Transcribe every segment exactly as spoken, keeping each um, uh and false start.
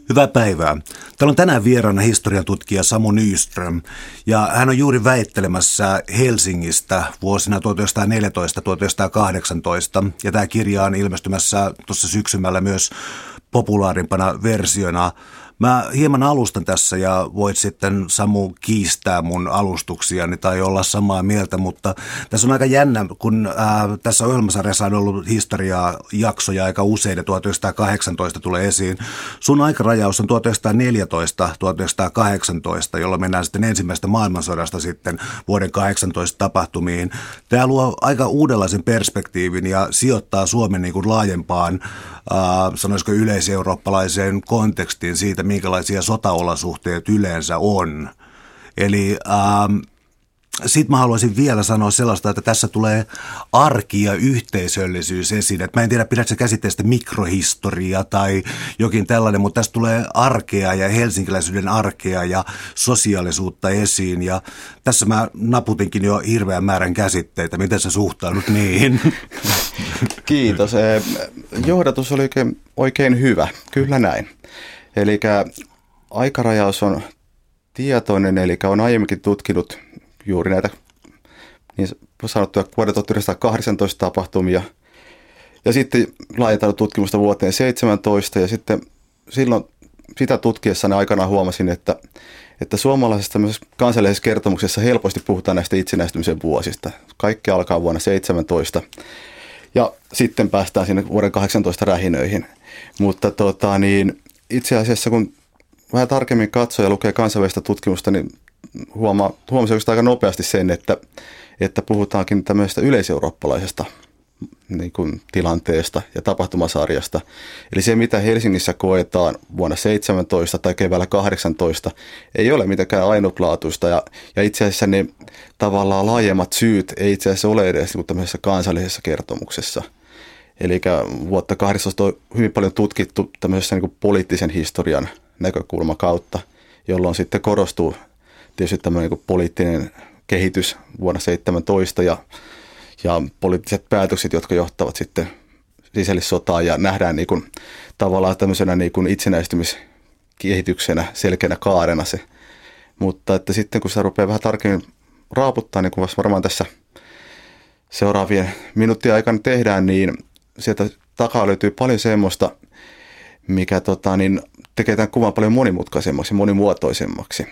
Hyvää päivää. Täällä on tänään vieraana historian tutkija Samu Nyström, ja hän on juuri väittelemässä Helsingistä vuosina tuhatyhdeksänsataaneljätoista tuhatyhdeksänsataakahdeksantoista, ja tämä kirja on ilmestymässä tuossa syksymällä myös populaarimpana versiona. Mä hieman alustan tässä ja voit sitten, Samu, kiistää mun alustuksiani tai olla samaa mieltä, mutta tässä on aika jännä, kun ää, tässä ohjelmasarjassa on ollut historiaa jaksoja aika usein ja tuhatyhdeksänsataakahdeksantoista tulee esiin. Sun aikarajaus on tuhatyhdeksänsataaneljätoista tuhatyhdeksänsataakahdeksantoista, jolloin mennään sitten ensimmäisestä maailmansodasta sitten vuoden kahdeksantoista tapahtumiin. Tämä luo aika uudenlaisen perspektiivin ja sijoittaa Suomen niin kuin laajempaan, ää, sanoisiko yleiseurooppalaiseen kontekstiin siitä, minkälaisia sotaolosuhteet yleensä on. Eli ähm, sitten mä haluaisin vielä sanoa sellaista, että tässä tulee arki ja yhteisöllisyys esiin. Et mä en tiedä, pidätkö käsitteestä mikrohistoria tai jokin tällainen, mutta tässä tulee arkea ja helsinkiläisyyden arkea ja sosiaalisuutta esiin. Ja tässä mä naputinkin jo hirveän määrän käsitteitä. Miten sä suhtaudut niihin? Kiitos. Johdatus oli oikein, oikein hyvä. Kyllä näin. Eli aikarajaus on tietoinen, eli on aiemminkin tutkinut juuri näitä niin sanottuja vuoden tuhatyhdeksänsataakahdeksantoista tapahtumia ja sitten laajentanut tutkimusta vuoteen seitsemäntoista ja sitten silloin sitä tutkiessani aikanaan huomasin, että, että suomalaisessa kansallisessa kertomuksessa helposti puhutaan näistä itsenäistymisen vuosista. Kaikki alkaa vuonna seitsemäntoista ja sitten päästään sinne vuoden kahdeksantoista rähinöihin, mutta tota niin itse asiassa, kun vähän tarkemmin katsoo ja lukee kansainvälistä tutkimusta, niin huomaa, huomasin aika nopeasti sen, että, että puhutaankin tämmöisestä yleiseurooppalaisesta niin kuin, tilanteesta ja tapahtumasarjasta. Eli se, mitä Helsingissä koetaan vuonna seitsemäntoista tai keväällä kahdeksantoista, ei ole mitenkään ainutlaatuista. Ja, ja itse asiassa ne tavallaan laajemmat syyt ei itse asiassa ole edes niin tämmöisessä kansallisessa kertomuksessa. Eli vuotta kahdeksantoista on hyvin paljon tutkittu tämmöisessä niin kuin poliittisen historian näkökulman kautta, jolloin sitten korostuu tietysti tämmöinen niin kuin poliittinen kehitys vuonna seitsemäntoista ja, ja poliittiset päätökset, jotka johtavat sitten sisällissotaan ja nähdään niin kuin, tavallaan tämmöisenä niin kuin itsenäistymiskehityksenä, selkeänä kaarena se. Mutta että sitten kun se rupeaa vähän tarkemmin raaputtaa, niin kuin varmaan tässä seuraavien minuuttien aikana tehdään, niin sieltä takaa löytyy paljon semmoista, mikä tota, niin tekee tämän kuvan paljon monimutkaisemmaksi, monimuotoisemmaksi.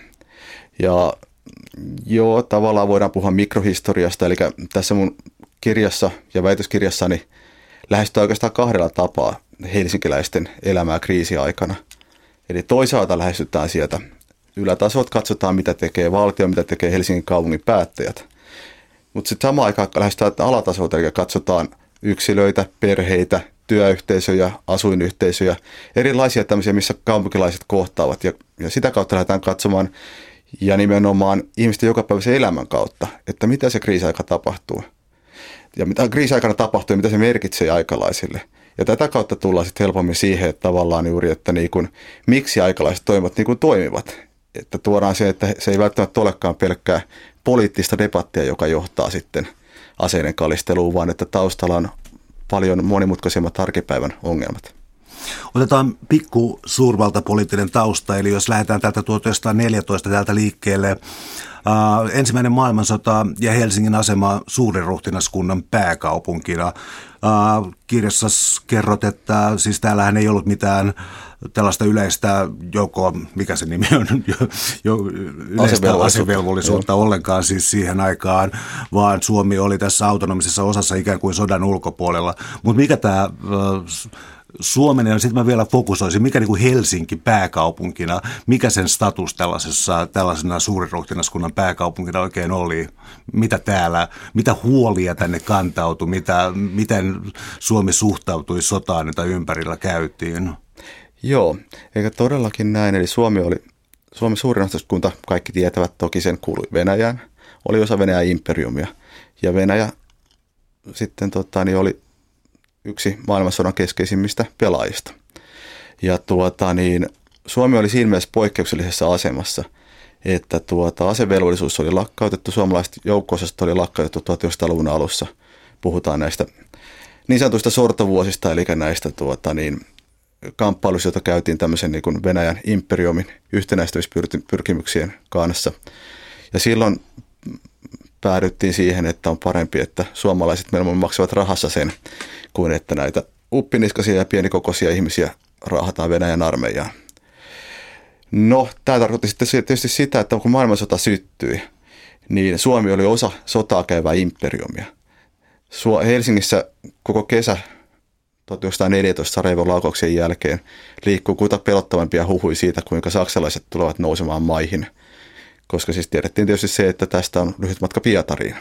Ja joo, tavallaan voidaan puhua mikrohistoriasta, eli tässä mun kirjassa ja väitöskirjassani lähestytään oikeastaan kahdella tapaa helsinkiläisten elämää kriisiaikana. Eli toisaalta lähestytään sieltä ylätasot, katsotaan mitä tekee valtio, mitä tekee Helsingin kaupungin päättäjät. Mutta sitten samaan aikaan lähestytään alatasolta, eli katsotaan yksilöitä, perheitä, työyhteisöjä, asuinyhteisöjä, erilaisia tämmöisiä, missä kaupunkilaiset kohtaavat. Ja, ja sitä kautta lähdetään katsomaan ja nimenomaan ihmisten jokapäiväisen elämän kautta, että mitä se kriisiaika tapahtuu. Ja mitä kriisiaikana tapahtuu ja mitä se merkitsee aikalaisille. Ja tätä kautta tullaan sitten helpommin siihen, että tavallaan juuri, että niin kuin, miksi aikalaiset toimivat niin kuin toimivat. Että tuodaan se, että se ei välttämättä olekaan pelkkää poliittista debattia, joka johtaa sitten aseiden kalisteluun, vaan että taustalla on paljon monimutkaisemmat arkipäivän ongelmat. Otetaan pikku suurvaltapoliittinen tausta, eli jos lähdetään täältä tuhatyhdeksänsataaneljätoista täältä liikkeelle. Äh, ensimmäinen maailmansota ja Helsingin asema suuriruhtinaskunnan pääkaupunkina. Äh, kirjassa kerrot, että siis täällähän ei ollut mitään tällaista yleistä joko, mikä se nimi on, jo, jo, yleistä asevelvollisuutta, asevelvollisuutta ollenkaan siis siihen aikaan, vaan Suomi oli tässä autonomisessa osassa ikään kuin sodan ulkopuolella. Mutta mikä tämä Suomen, ja sitten mä vielä fokusoisin, mikä niin kuin Helsinki pääkaupunkina, mikä sen status tällaisessa, tällaisena suuriruhtinaskunnan pääkaupunkina oikein oli, mitä täällä, mitä huolia tänne kantautui, mitä, miten Suomi suhtautui sotaan, jota ympärillä käytiin? Joo, eikä todellakin näin, eli Suomi oli, Suomen suuriruhtinaskunta, kaikki tietävät toki sen kuului Venäjään, oli osa Venäjän imperiumia, ja Venäjä sitten tota, niin oli yksi maailmansodan keskeisimmistä pelaajista. Ja tuota, niin, Suomi oli siinä mielessä poikkeuksellisessa asemassa, että tuota, asevelvollisuus oli lakkautettu, suomalaiset joukko-osastot oli lakkautettu tuhatyhdeksänsataaluvun alussa. Puhutaan näistä niin sanotuista sortovuosista, eli näistä tuota, niin, kamppailussa, jota käytiin tämmöisen niin kuin Venäjän imperiumin yhtenäistämispyrkimyksien kanssa. Ja silloin päädyttiin siihen, että on parempi, että suomalaiset meillä maksavat rahassa sen, kuin että näitä uppiniskaisia ja pienikokoisia ihmisiä raahataan Venäjän armeijaan. No, tämä tarkoitti sitten tietysti sitä, että kun maailmansota syttyi, niin Suomi oli osa sotaa käyvää imperiumia. Helsingissä koko kesä tuhatyhdeksänsataaneljätoista Sarajevon laukauksen jälkeen liikkuu kuita pelottavampia huhuja siitä, kuinka saksalaiset tulevat nousemaan maihin. Koska siis tiedettiin tietysti se, että tästä on lyhyt matka Pietariin,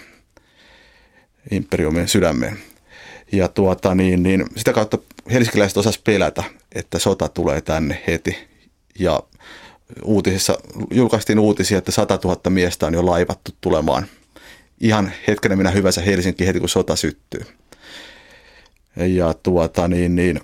imperiumin sydämeen. Ja tuota, niin, niin, sitä kautta helsinkiläiset osasivat pelätä, että sota tulee tänne heti. Ja uutisissa, julkaistiin uutisia, että satatuhatta miestä on jo laivattu tulemaan ihan hetkenä minä hyvänsä Helsinki heti, kun sota syttyy. Ja tuota, niin, niin,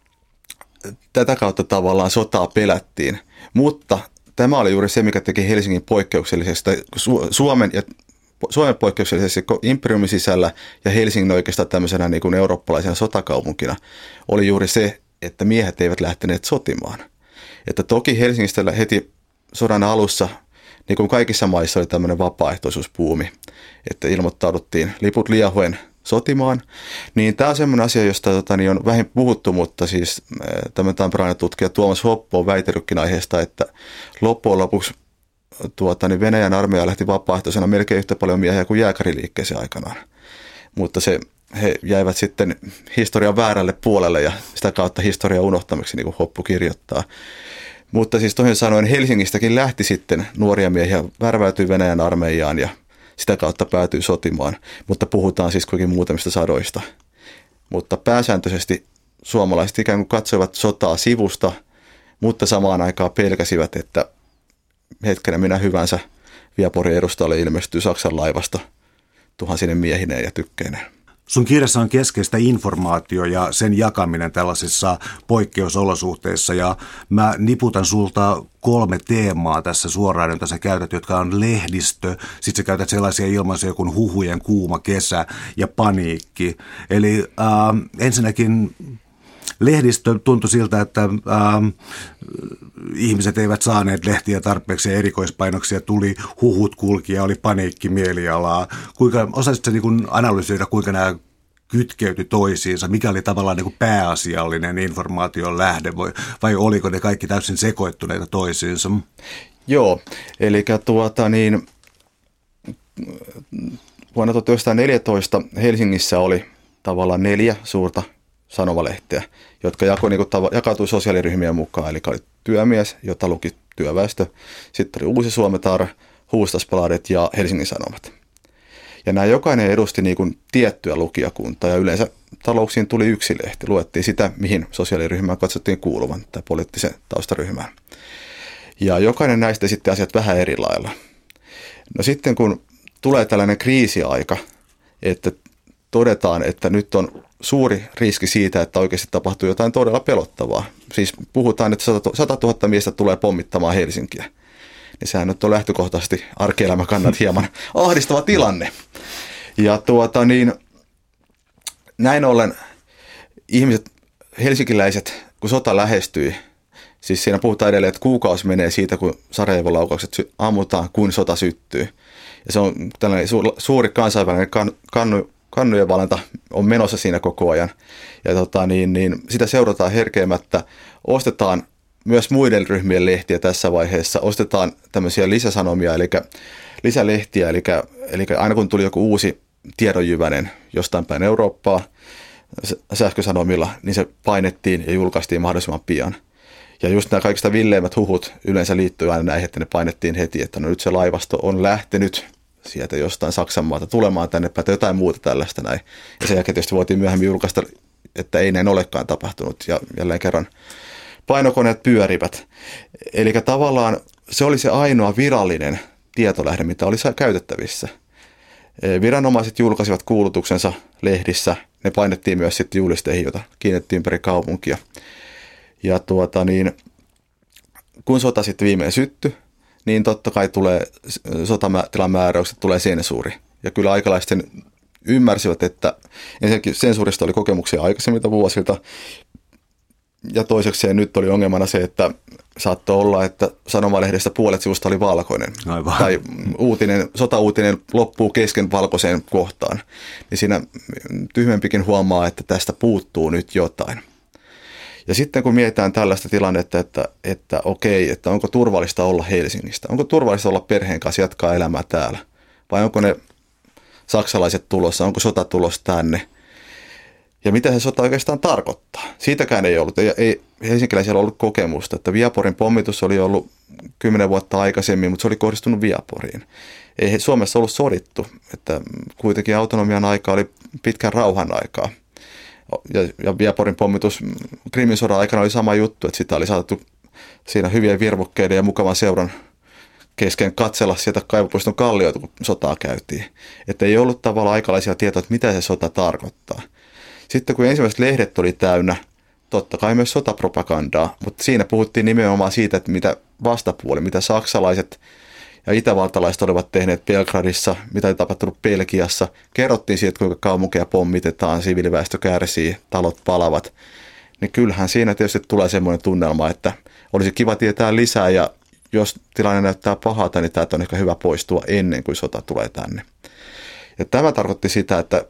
tätä kautta tavallaan sotaa pelättiin, mutta tämä oli juuri se, mikä teki Helsingin poikkeuksellisesta, Suomen ja Suomen poikkeuksellisesti imperiumin sisällä ja Helsingin oikeastaan tämmöisenä niin kuin eurooppalaisena sotakaupunkina oli juuri se, että miehet eivät lähteneet sotimaan. Että toki Helsingistä heti sodan alussa, niin kuin kaikissa maissa, oli tämmöinen vapaaehtoisuuspuumi, että ilmoittauduttiin liput liehuen sotimaan. Niin tämä on semmoinen asia, josta tota, niin on vähän puhuttu, mutta siis tämän tamperelainen tutkija Tuomas Hoppo on väitellytkin aiheesta, että loppujen lopuksi tuota, niin Venäjän armeija lähti vapaaehtoisena melkein yhtä paljon miehiä kuin jääkäriliikkeeseen aikanaan. Mutta se, he jäivät sitten historian väärälle puolelle ja sitä kautta historian unohtamiksi, niin kuin Hoppu kirjoittaa. Mutta siis toisin sanoen Helsingistäkin lähti sitten nuoria miehiä, värväytyi Venäjän armeijaan ja sitä kautta päätyi sotimaan. Mutta puhutaan siis kuitenkin muutamista sadoista. Mutta pääsääntöisesti suomalaiset ikään kuin katsoivat sotaa sivusta, mutta samaan aikaan pelkäsivät, että hetkenä minä hyvänsä Viaporin edustalle ilmestyy Saksan laivasta tuhansine miehineen ja tykkeineen. Sun kirjassa on keskeistä informaatio ja sen jakaminen tällaisissa poikkeusolosuhteissa ja mä niputan sulta kolme teemaa tässä suoraan, jota sä käytät, jotka on lehdistö, sit sä käytät sellaisia ilmaisuja kuin huhujen kuuma kesä ja paniikki. Eli äh, ensinnäkin lehdistö tuntui siltä, että ähm, ihmiset eivät saaneet lehtiä tarpeeksi ja erikoispainoksia tuli, huhut kulki ja oli paniikki mielialaa. Kuinka, osaisitko niin kuin analysoida, kuinka nämä kytkeytyi toisiinsa? Mikä oli tavallaan niin kuin pääasiallinen informaation lähde vai, vai oliko ne kaikki täysin sekoittuneita toisiinsa? Joo, eli tuota niin, vuonna tuhatyhdeksänsataaneljätoista Helsingissä oli tavallaan neljä suurta sanomalehteä, jotka jakoi, niin kuin, jakautui sosiaaliryhmien mukaan, eli oli Työmies, jota luki työväestö, sitten oli Uusi Suometar, Hufvudstadsbladet ja Helsingin Sanomat. Ja nämä jokainen edusti niin kuin tiettyä lukijakuntaa, ja yleensä talouksiin tuli yksi lehti, luettiin sitä, mihin sosiaaliryhmään katsottiin kuuluvan, tai poliittisen taustaryhmään. Ja jokainen näistä sitten asiat vähän eri lailla. No sitten kun tulee tällainen kriisiaika, että todetaan, että nyt on suuri riski siitä, että oikeasti tapahtuu jotain todella pelottavaa. Siis puhutaan, että satatuhatta miestä tulee pommittamaan Helsinkiä. Niin sehän nyt on lähtökohtaisesti arkielämän kannalta hieman ahdistava tilanne. Ja tuota niin, näin ollen ihmiset, helsinkiläiset, kun sota lähestyi, siis siinä puhutaan edelleen, että kuukausi menee siitä, kun Sarajevon laukaukset ammutaan, kun sota syttyy. Ja se on tällainen suuri kansainvälinen kan, kannu, kannujen valenta on menossa siinä koko ajan. Ja tota, niin, niin, sitä seurataan herkeämättä. Ostetaan myös muiden ryhmien lehtiä tässä vaiheessa. Ostetaan tämmöisiä lisäsanomia, eli lisälehtiä. Eli, eli aina kun tuli joku uusi tiedonjyvänen jostain päin Eurooppaa sähkösanomilla, niin se painettiin ja julkaistiin mahdollisimman pian. Ja just nämä kaikista villeimmät huhut yleensä liittyy aina näihin, että ne painettiin heti, että no nyt se laivasto on lähtenyt sieltä jostain Saksan maalta tulemaan tänne päin, jotain muuta tällaista näin. Ja sen jälkeen tietysti voitiin myöhemmin julkaista, että ei näin olekaan tapahtunut ja jälleen kerran painokoneet pyörivät. Eli tavallaan se oli se ainoa virallinen tietolähde, mitä oli käytettävissä. Viranomaiset julkaisivat kuulutuksensa lehdissä, ne painettiin myös sitten julisteihin, joita kiinnitettiin ympäri kaupunkia. Ja tuota niin, kun sota sitten viimein syttyi, niin totta kai tulee sotatilan määräykset, tulee sensuuri. Ja kyllä aikalaiset sen ymmärsivät, että ensinnäkin sensuurista oli kokemuksia aikaisemmilta vuosilta. ja toisekseen nyt oli ongelmana se, että saattoi olla, että sanomalehdestä puolet sivusta oli valkoinen. Aivan. Tai uutinen, sotauutinen loppuu kesken valkoiseen kohtaan. Niin siinä tyhmempikin huomaa, että tästä puuttuu nyt jotain. Ja sitten kun mietitään tällaista tilannetta, että, että okei, että onko turvallista olla Helsingistä, onko turvallista olla perheen kanssa jatkaa elämää täällä, vai onko ne saksalaiset tulossa, onko sota tulossa tänne, ja mitä se sota oikeastaan tarkoittaa. Siitäkään ei ollut, ei, ei helsinkiläisillä ollut kokemusta, että Viaporin pommitus oli ollut kymmenen vuotta aikaisemmin, mutta se oli kohdistunut Viaporiin. Ei Suomessa ollut sodittu, että kuitenkin autonomian aika oli pitkän rauhan aikaa. Ja, ja Viaporin pommitus Krimin sodan aikana oli sama juttu, että sitä oli saatettu siinä hyvien virvokkeiden ja mukavan seuran kesken katsella sieltä Kaivopuiston kallioita, kun sotaa käytiin. Että ei ollut tavallaan aikalaisia tietoja, että mitä se sota tarkoittaa. Sitten kun ensimmäiset lehdet oli täynnä, totta kai myös sotapropagandaa, mutta siinä puhuttiin nimenomaan siitä, että mitä vastapuoli, mitä saksalaiset ja itävaltalaiset olivat tehneet Belgradissa, mitä oli tapahtunut Belgiassa. Kerrottiin siitä, kuinka kaupunkeja pommitetaan, siviiliväestö kärsii, talot palavat. Niin kyllähän siinä tietysti tulee semmoinen tunnelma, että olisi kiva tietää lisää ja jos tilanne näyttää pahalta, niin täältä on ehkä hyvä poistua ennen kuin sota tulee tänne. Ja tämä tarkoitti sitä, että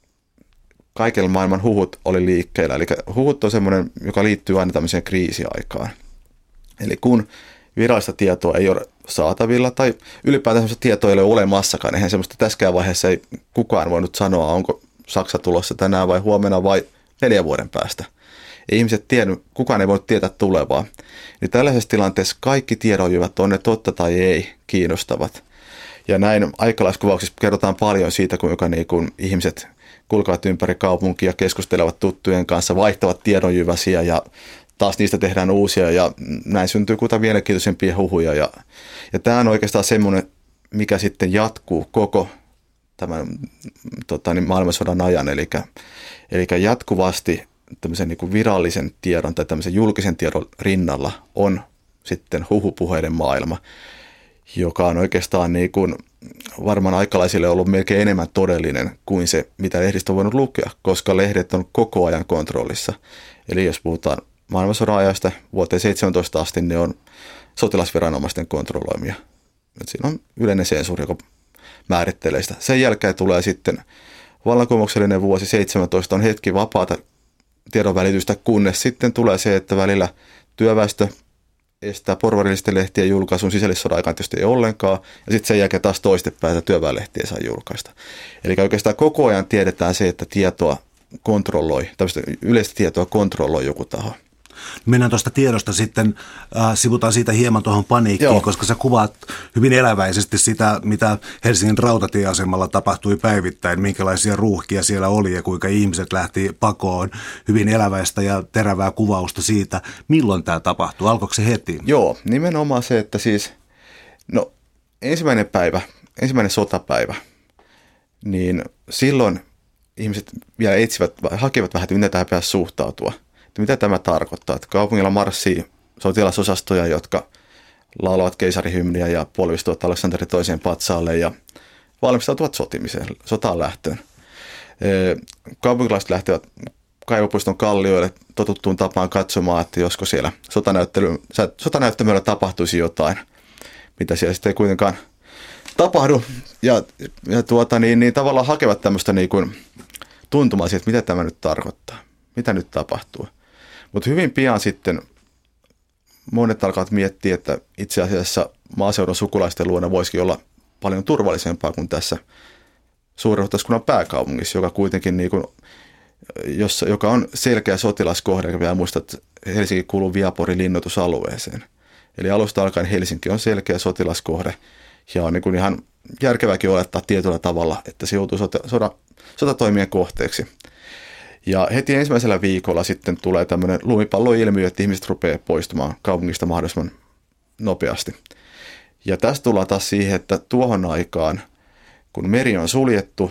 kaikilla maailman huhut oli liikkeellä. Eli huhut on semmoinen, joka liittyy aina tämmöiseen kriisiaikaan. Eli kun virallista tietoa ei ole saatavilla tai ylipäätään semmoista tietoa ei ole olemassakaan, eihän semmoista tässäkään vaiheessa ei kukaan voinut sanoa, onko Saksa tulossa tänään vai huomenna vai neljän vuoden päästä. Ei ihmiset tiennyt, kukaan ei voinut tietää tulevaa. Niin tällaisessa tilanteessa kaikki tiedonjyvät, on ne totta tai ei, kiinnostavat. Ja näin aikalaiskuvauksissa kerrotaan paljon siitä, kuinka niin kun ihmiset kulkevat ympäri kaupunkia, keskustelevat tuttujen kanssa, vaihtavat tiedonjyväsiä ja taas niistä tehdään uusia ja näin syntyy kuitenkin mielenkiintoisempia huhuja. Ja, ja tämä on oikeastaan semmoinen, mikä sitten jatkuu koko tämän tota, niin maailmansodan ajan, eli, eli jatkuvasti tämmöisen niin kuin virallisen tiedon tai tämmöisen julkisen tiedon rinnalla on sitten huhupuheiden maailma, joka on oikeastaan niin kuin varmaan aikalaisille ollut melkein enemmän todellinen kuin se, mitä lehdistä on voinut lukea, koska lehdet on koko ajan kontrollissa. Eli jos puhutaan maailmansodan ajasta vuoteen seitsemäntoista asti, ne on sotilasviranomaisten kontrolloimia. Nyt siinä on yleinen sensuuri, joka määrittelee sitä. Sen jälkeen tulee sitten vallankumouksellinen vuosi seitsemäntoista, on hetki vapaata tiedonvälitystä, kunnes sitten tulee se, että välillä työväestö estää porvarillisten lehtien julkaisun, sisällissodan aikaan tietysti ei ollenkaan, ja sitten sen jälkeen taas toistepäin, että työväenlehtiä saa julkaista. Eli oikeastaan koko ajan tiedetään se, että tietoa kontrolloi, tämmöistä yleistä tietoa kontrolloi joku taho. Mennään tuosta tiedosta sitten, äh, sivutaan siitä hieman tuohon paniikkiin, Joo. koska sä kuvaat hyvin eläväisesti sitä, mitä Helsingin rautatieasemalla tapahtui päivittäin, minkälaisia ruuhkia siellä oli ja kuinka ihmiset lähti pakoon. Hyvin eläväistä ja terävää kuvausta siitä, milloin tämä tapahtui. Alkoiko se heti? Joo, nimenomaan se, että siis no, ensimmäinen päivä, ensimmäinen sotapäivä, niin silloin ihmiset vielä etsivät, hakevat vähän, että miten tämä pääsi suhtautua. Mitä tämä tarkoittaa? Että kaupungilla marssii sotilasosastoja, jotka laulavat keisarihymniä ja polvistuvat Aleksanteri toiseen patsaalle ja valmistautuvat sotimiseen, sotaan lähtöön. Kaupunkilaiset lähtevät Kaivopuiston kallioille totuttuun tapaan katsomaan, että josko siellä sotanäyttämöllä tapahtuisi jotain, mitä siellä sitten ei kuitenkaan tapahdu. Ja, ja tuota, niin, niin tavallaan hakevat tämmöistä niin kuin tuntumaa siitä, että mitä tämä nyt tarkoittaa, mitä nyt tapahtuu. Mutta hyvin pian sitten monet alkavat miettiä, että itse asiassa maaseudun sukulaisten luona voisikin olla paljon turvallisempaa kuin tässä suurruhtinaskunnan pääkaupungissa, joka kuitenkin niin kuin, jossa, joka on selkeä sotilaskohde, ja vielä muistaa, että Helsinki kuuluu Viaporin linnoitusalueeseen. Eli alusta alkaen Helsinki on selkeä sotilaskohde ja on niin kuin ihan järkeväkin olettaa tietyllä tavalla, että se joutuu sota, sota, sotatoimien kohteeksi. Ja heti ensimmäisellä viikolla sitten tulee tämmöinen lumipalloilmiö, että ihmiset rupeaa poistumaan kaupungista mahdollisimman nopeasti. Ja tästä tullaan taas siihen, että tuohon aikaan, kun meri on suljettu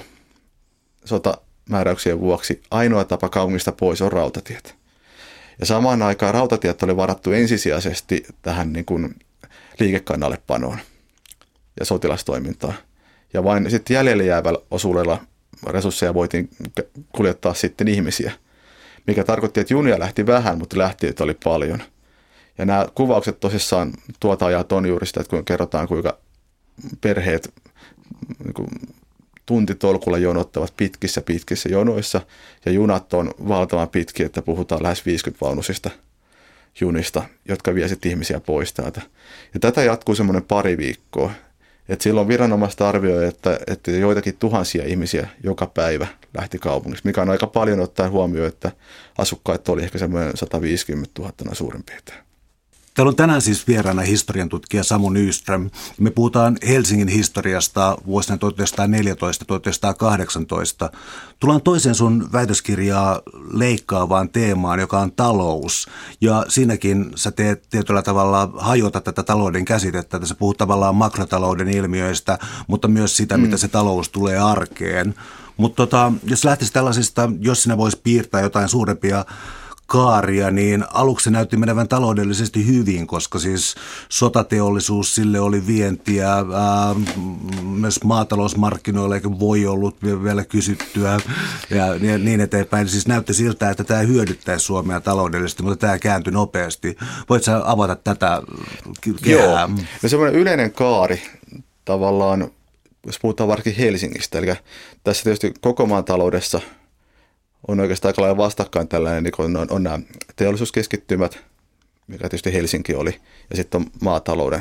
sotamääräyksien vuoksi, ainoa tapa kaupungista pois on rautatiet. Ja samaan aikaan rautatiet oli varattu ensisijaisesti tähän niin kuin liikekannallepanoon ja sotilastoimintaan. Ja vain sitten jäljelle jäävällä osuudella resursseja voitiin kuljettaa sitten ihmisiä. mikä tarkoitti, että junia lähti vähän, mutta lähtiöitä oli paljon. Ja nämä kuvaukset tosissaan tuota ajat on juuri sitä, että kun kerrotaan, kuinka perheet niin kuin tuntitolkulla jonottavat pitkissä pitkissä jonoissa, ja junat on valtavan pitkiä, että puhutaan lähes viisikymmentä-vaunusista junista, jotka vie sitten ihmisiä pois täältä. Ja tätä jatkuu semmoinen pari viikkoa. Et silloin viranomaiset arvioi, että, että joitakin tuhansia ihmisiä joka päivä lähti kaupungista, mikä on aika paljon ottaen huomioon, että asukkaat oli ehkä semmoinen sata viisikymmentätuhatta suurin piirtein. Täällä on tänään siis vieraana historian tutkija Samu Nyström. Me puhutaan Helsingin historiasta vuosina tuhatyhdeksänsataaneljätoista tuhatyhdeksänsataakahdeksantoista. Tullaan toiseen sun väitöskirjaa leikkaavaan teemaan, joka on talous. Ja siinäkin sä teet tietyllä tavalla hajota tätä talouden käsitettä. Sä puhut tavallaan makrotalouden ilmiöistä, mutta myös sitä, mm. mitä se talous tulee arkeen. Mutta tota, jos lähtisi tällaisista, jos sinä vois piirtää jotain suurempia kaaria, niin aluksi se näytti menevän taloudellisesti hyvin, koska siis sotateollisuus, sille oli vientiä, ää, myös maatalousmarkkinoille voi ollut vielä kysyttyä ja niin eteenpäin. Siis näytti siltä, että tämä hyödyttäisi Suomea taloudellisesti, mutta tämä kääntyi nopeasti. Voitko sä avata tätä kehää? Joo, no semmoinen yleinen kaari tavallaan, jos puhutaan varsinkin Helsingistä, eli tässä tietysti koko maan taloudessa on oikeastaan aika lailla vastakkain tällainen, niin on, on, on nämä teollisuuskeskittymät, mikä tietysti Helsinki oli, ja sitten on maatalouden,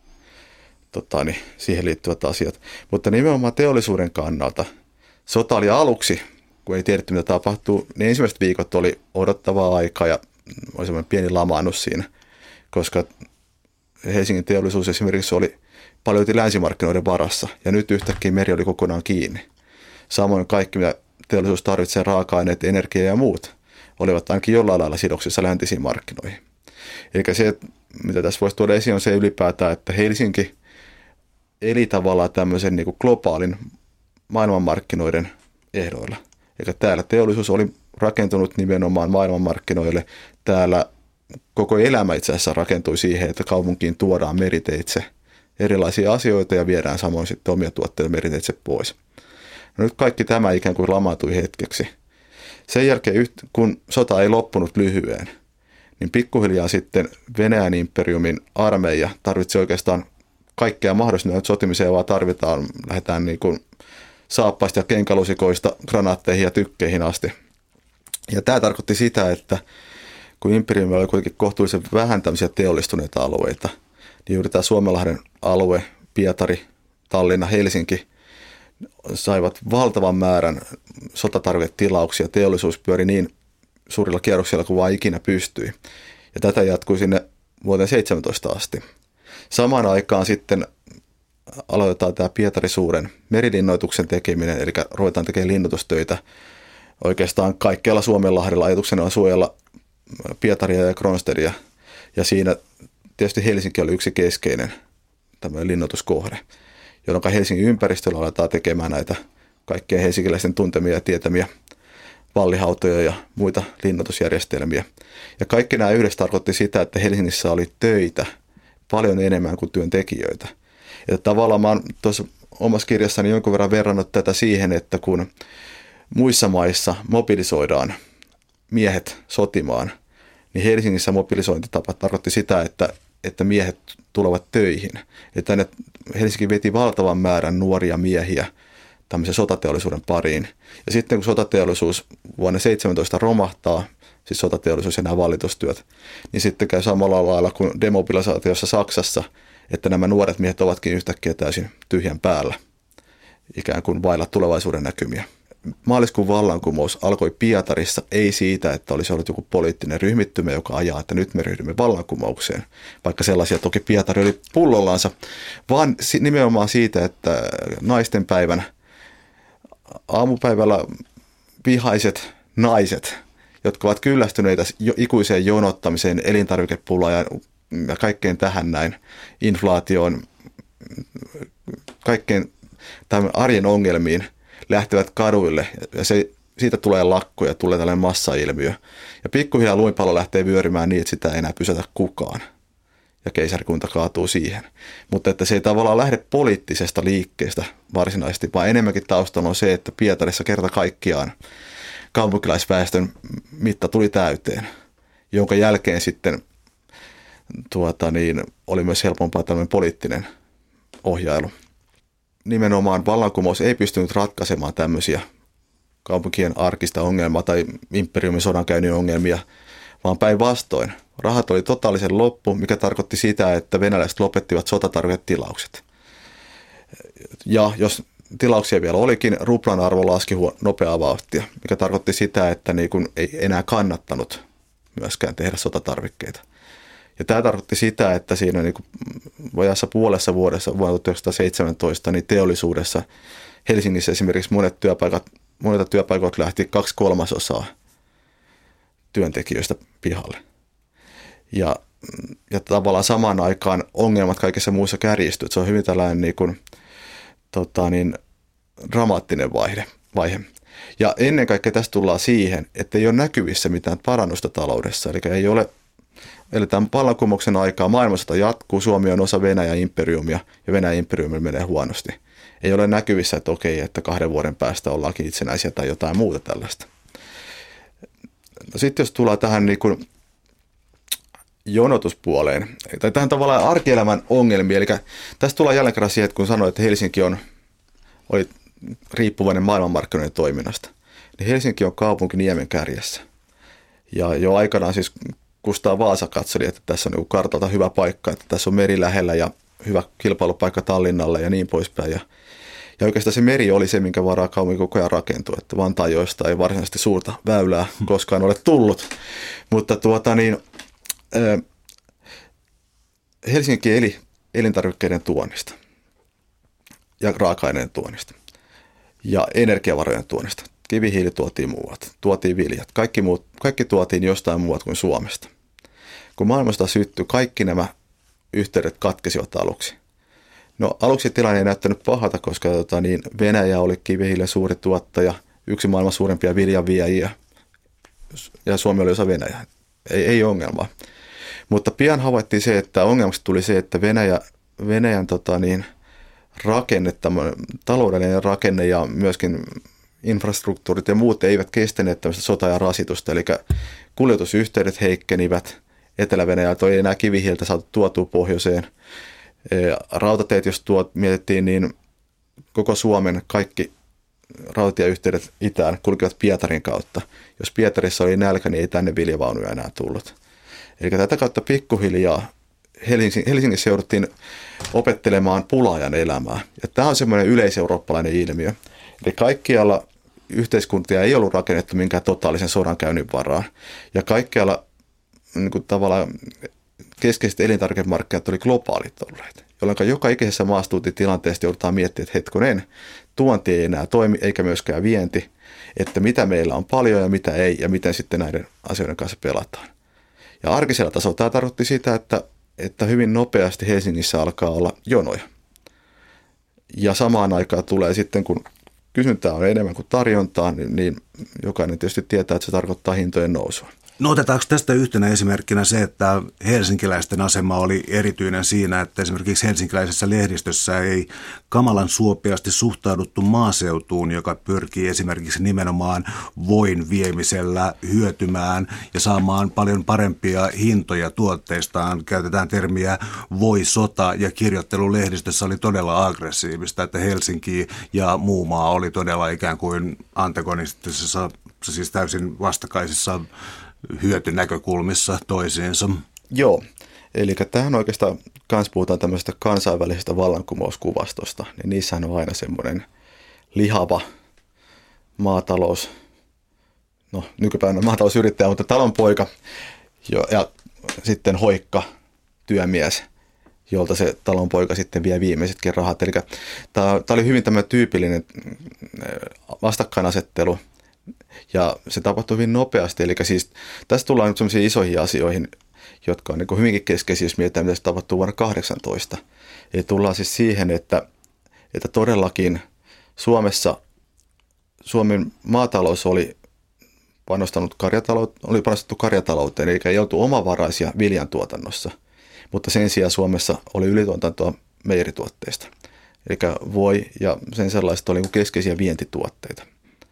tota, niin siihen liittyvät asiat. Mutta nimenomaan teollisuuden kannalta sota oli aluksi, kun ei tiedetty mitä tapahtuu, niin ensimmäiset viikot oli odottavaa aikaa ja oli semmoinen pieni lamaannus siinä, koska Helsingin teollisuus esimerkiksi oli paljon länsimarkkinoiden varassa, ja nyt yhtäkkiä meri oli kokonaan kiinni. Samoin kaikki, mitä teollisuus tarvitsee raaka-aineet, energiaa ja muut, olivat ainakin jollain lailla sidoksissa läntisiin markkinoihin. Eli se, mitä tässä voisi tuoda esiin, on se ylipäätään, että Helsinki eli tavallaan tämmöisen niin kuin globaalin maailmanmarkkinoiden ehdoilla. Eli täällä teollisuus oli rakentunut nimenomaan maailmanmarkkinoille. Täällä koko elämä itse asiassa rakentui siihen, että kaupunkiin tuodaan meriteitse erilaisia asioita ja viedään samoin sitten omia tuotteita meriteitse pois. No nyt kaikki tämä ikään kuin lamaantui hetkeksi. Sen jälkeen, kun sota ei loppunut lyhyen, niin pikkuhiljaa sitten Venäjän imperiumin armeija tarvitsi oikeastaan kaikkea mahdollista, että sotimiseen vaan tarvitaan, lähdetään niin kuin saappaista ja kenkälusikoista granaatteihin ja tykkeihin asti. Ja tämä tarkoitti sitä, että kun imperiumilla oli kuitenkin kohtuullisen vähän tämmöisiä teollistuneita alueita, niin juuri tämä Suomenlahden alue, Pietari, Tallinna, Helsinki, saivat valtavan määrän sotatarviketilauksia. Teollisuus pyöri niin suurilla kierroksilla kuin vaan ikinä pystyi. Ja tätä jatkui sinne vuoteen seitsemäntoista asti. Samaan aikaan sitten aloitetaan tämä Pietari-suuren merilinnoituksen tekeminen, eli ruvetaan tekemään linnoitustöitä oikeastaan kaikkialla Suomenlahdella. Ajatuksena on suojella Pietaria ja Kronstedia. Ja siinä tietysti Helsinki oli yksi keskeinen tämmöinen linnoituskohde, jolloin Helsingin ympäristöllä aletaan tekemään näitä kaikkien helsinkiläisten tuntemia ja tietämiä vallihautoja ja muita linnoitusjärjestelmiä. Ja kaikki nämä yhdessä tarkoitti sitä, että Helsingissä oli töitä paljon enemmän kuin työntekijöitä. Ja tavallaan mä oon tuossa omassa kirjassani jonkun verran verrannut tätä siihen, että kun muissa maissa mobilisoidaan miehet sotimaan, niin Helsingissä mobilisointitapa tarkoitti sitä, että, että miehet tulevat töihin. Eli tänne Helsinki veti valtavan määrän nuoria miehiä tämmöisen sotateollisuuden pariin. Ja sitten kun sotateollisuus vuonna seitsemäntoista romahtaa, siis sotateollisuus ja nämä valitustyöt, niin sitten käy samalla lailla kuin demobilisaatiossa Saksassa, että nämä nuoret miehet ovatkin yhtäkkiä täysin tyhjän päällä, ikään kuin vailla tulevaisuuden näkymiä. Maaliskuun vallankumous alkoi Pietarissa, ei siitä, että olisi ollut joku poliittinen ryhmittymä, joka ajaa, että nyt me ryhdymme vallankumoukseen, vaikka sellaisia toki Pietari oli pullollansa, vaan nimenomaan siitä, että naisten päivän aamupäivällä vihaiset naiset, jotka ovat kyllästyneitä jo ikuiseen jonottamiseen, elintarvikepulaan ja, ja kaikkeen tähän näin, inflaatioon, kaikkeen tämän arjen ongelmiin, lähtevät kaduille ja se, siitä tulee lakko ja tulee tällainen massailmiö. Ja pikkuhiljaa lumipallo lähtee vyörymään niin, että sitä ei enää pysätä kukaan. Ja keisarikunta kaatuu siihen. Mutta että se ei tavallaan lähde poliittisesta liikkeestä varsinaisesti, vaan enemmänkin taustalla on se, että Pietarissa kerta kaikkiaan kaupunkilaisväestön mitta tuli täyteen, jonka jälkeen sitten tuota, niin, oli myös helpompaa tämmöinen poliittinen ohjailu. Nimenomaan vallankumous ei pystynyt ratkaisemaan tämmöisiä kaupunkien arkista ongelmaa tai imperiumin sodankäynnin ongelmia, vaan päinvastoin. Rahat oli totaalisen loppu, mikä tarkoitti sitä, että venäläiset lopettivat sotatarviketilaukset. Ja jos tilauksia vielä olikin, ruplan arvo laski nopeaa vauhtia, mikä tarkoitti sitä, että niin kun ei enää kannattanut myöskään tehdä sotatarvikkeita. Ja tämä tarkoitti sitä, että siinä niin vajaassa puolessa vuodessa vuonna tuhatyhdeksänsataaseitsemäntoista niin teollisuudessa Helsingissä esimerkiksi monet työpaikat, monilta työpaikoilta lähti kaksi kolmasosaa työntekijöistä pihalle. Ja, ja tavallaan samaan aikaan ongelmat kaikessa muussa kärjistyivät. Se on hyvin tällainen niin kuin, tota niin, dramaattinen vaihe, vaihe. Ja ennen kaikkea tässä tullaan siihen, että ei ole näkyvissä mitään parannusta taloudessa. Eli ei ole, eli tämän vallankumouksen aikaa maailmassa jatkuu, Suomi on osa Venäjän imperiumia ja Venäjän imperiumi menee huonosti. Ei ole näkyvissä, että okei, että kahden vuoden päästä ollaankin itsenäisiä tai jotain muuta tällaista. No sitten jos tullaan tähän niin kuin jonotuspuoleen, tai tähän tavallaan arkielämän ongelmiin, eli tästä tullaan jälleen kerran siihen, että kun sanoin, että Helsinki on, oli riippuvainen maailmanmarkkinoiden toiminnasta, niin Helsinki on kaupunki niemen kärjessä. Ja jo aikanaan siis Kustaa Vaasa katseli, että tässä on niin kartalta hyvä paikka, että tässä on meri lähellä ja hyvä kilpailupaikka Tallinnalle ja niin poispäin. Ja, ja oikeastaan se meri oli se, minkä varaa kaupunki koko ajan rakentui, että Vantaajoista ei varsinaisesti suurta väylää koskaan ole tullut. Mutta tuota niin, äh, Helsinki eli elintarvikkeiden tuonnista ja raaka-aineen tuonnista ja energiavarojen tuonnista. Kivihiili tuotiin muualta, tuotiin viljat, kaikki, muut, kaikki tuotiin jostain muualta kuin Suomesta. Kun maailmasta syttyi, kaikki nämä yhteydet katkesivat aluksi. No aluksi tilanne ei näyttänyt pahalta, koska tota, niin Venäjä oli kivihiilen suuri tuottaja, yksi maailman suurimpia viljanviejiä ja Suomi oli osa Venäjää. Ei, ei ongelmaa. Mutta pian havaittiin se, että ongelmaksi tuli se, että Venäjä, Venäjän tota, niin, rakenne, taloudellinen rakenne ja myöskin infrastruktuurit ja muut eivät kestäneet tämmöistä sota- ja rasitusta. Eli kuljetusyhteydet heikkenivät. Etelä-Venäjältä ei enää kivihiiltä saatu tuotua pohjoiseen. Rautateet, jos tuot, mietittiin, niin koko Suomen kaikki rautatieyhteydet itään kulkivat Pietarin kautta. Jos Pietarissa oli nälkä, niin ei tänne viljavaunuja enää tullut. Eli tätä kautta pikkuhiljaa Helsingissä jouduttiin opettelemaan pulaajan elämää. Ja tämä on semmoinen yleiseurooppalainen ilmiö. Eli kaikkialla yhteiskuntia ei ollut rakennettu minkään totaalisen sodankäynnin varaan. Ja kaikkialla niin kuin tavallaan keskeiset elintarvikemarkkinat oli globaalit olleet, jolloin joka ikisessä maastuutitilanteesta joudutaan miettimään, että hetkonen, tuonti ei enää toimi eikä myöskään vienti, että mitä meillä on paljon ja mitä ei ja miten sitten näiden asioiden kanssa pelataan. Ja arkisella tasolla tämä tarkoitti sitä, että, että hyvin nopeasti Helsingissä alkaa olla jonoja. Ja samaan aikaan tulee sitten, kun kysyntää on enemmän kuin tarjontaa, niin, niin jokainen tietysti tietää, että se tarkoittaa hintojen nousua. No otetaanko tästä yhtenä esimerkkinä se, että helsinkiläisten asema oli erityinen siinä, että esimerkiksi helsinkiläisessä lehdistössä ei kamalan suopeasti suhtauduttu maaseutuun, joka pyrkii esimerkiksi nimenomaan voin viemisellä hyötymään ja saamaan paljon parempia hintoja tuotteistaan. Käytetään termiä voi sota ja kirjoittelu lehdistössä oli todella aggressiivista, että Helsinki ja muu maa oli todella ikään kuin antagonistisessa, siis täysin vastakkaisissa hyötynäkökulmissa toisiinsa. Joo, eli tähän oikeastaan kans puhutaan tämmöisestä kansainvälisestä vallankumouskuvastosta, niin niissähän on aina semmoinen lihava maatalous, no nykypäivänä maatalousyrittäjä, mutta talonpoika jo, ja sitten hoikka työmies, jolta se talonpoika sitten vie viimeisetkin rahat. Eli tämä oli hyvin tämmöinen tyypillinen vastakkainasettelu. Ja se tapahtui hyvin nopeasti, eli siis tässä tullaan nyt sellaisiin isoihin asioihin, jotka on niin kuin hyvinkin keskeisiä, jos mietitään, mitä se tapahtuu vuonna kahdeksantoista. Eli tullaan siis siihen, että, että todellakin Suomessa, Suomen maatalous oli panostanut karjatalou- oli panostettu karjatalouteen, eli ei oltu omavaraisia viljantuotannossa, mutta sen sijaan Suomessa oli ylituotantoa meijerituotteista. Eli voi ja sen sellaista oli niin kuin keskeisiä vientituotteita.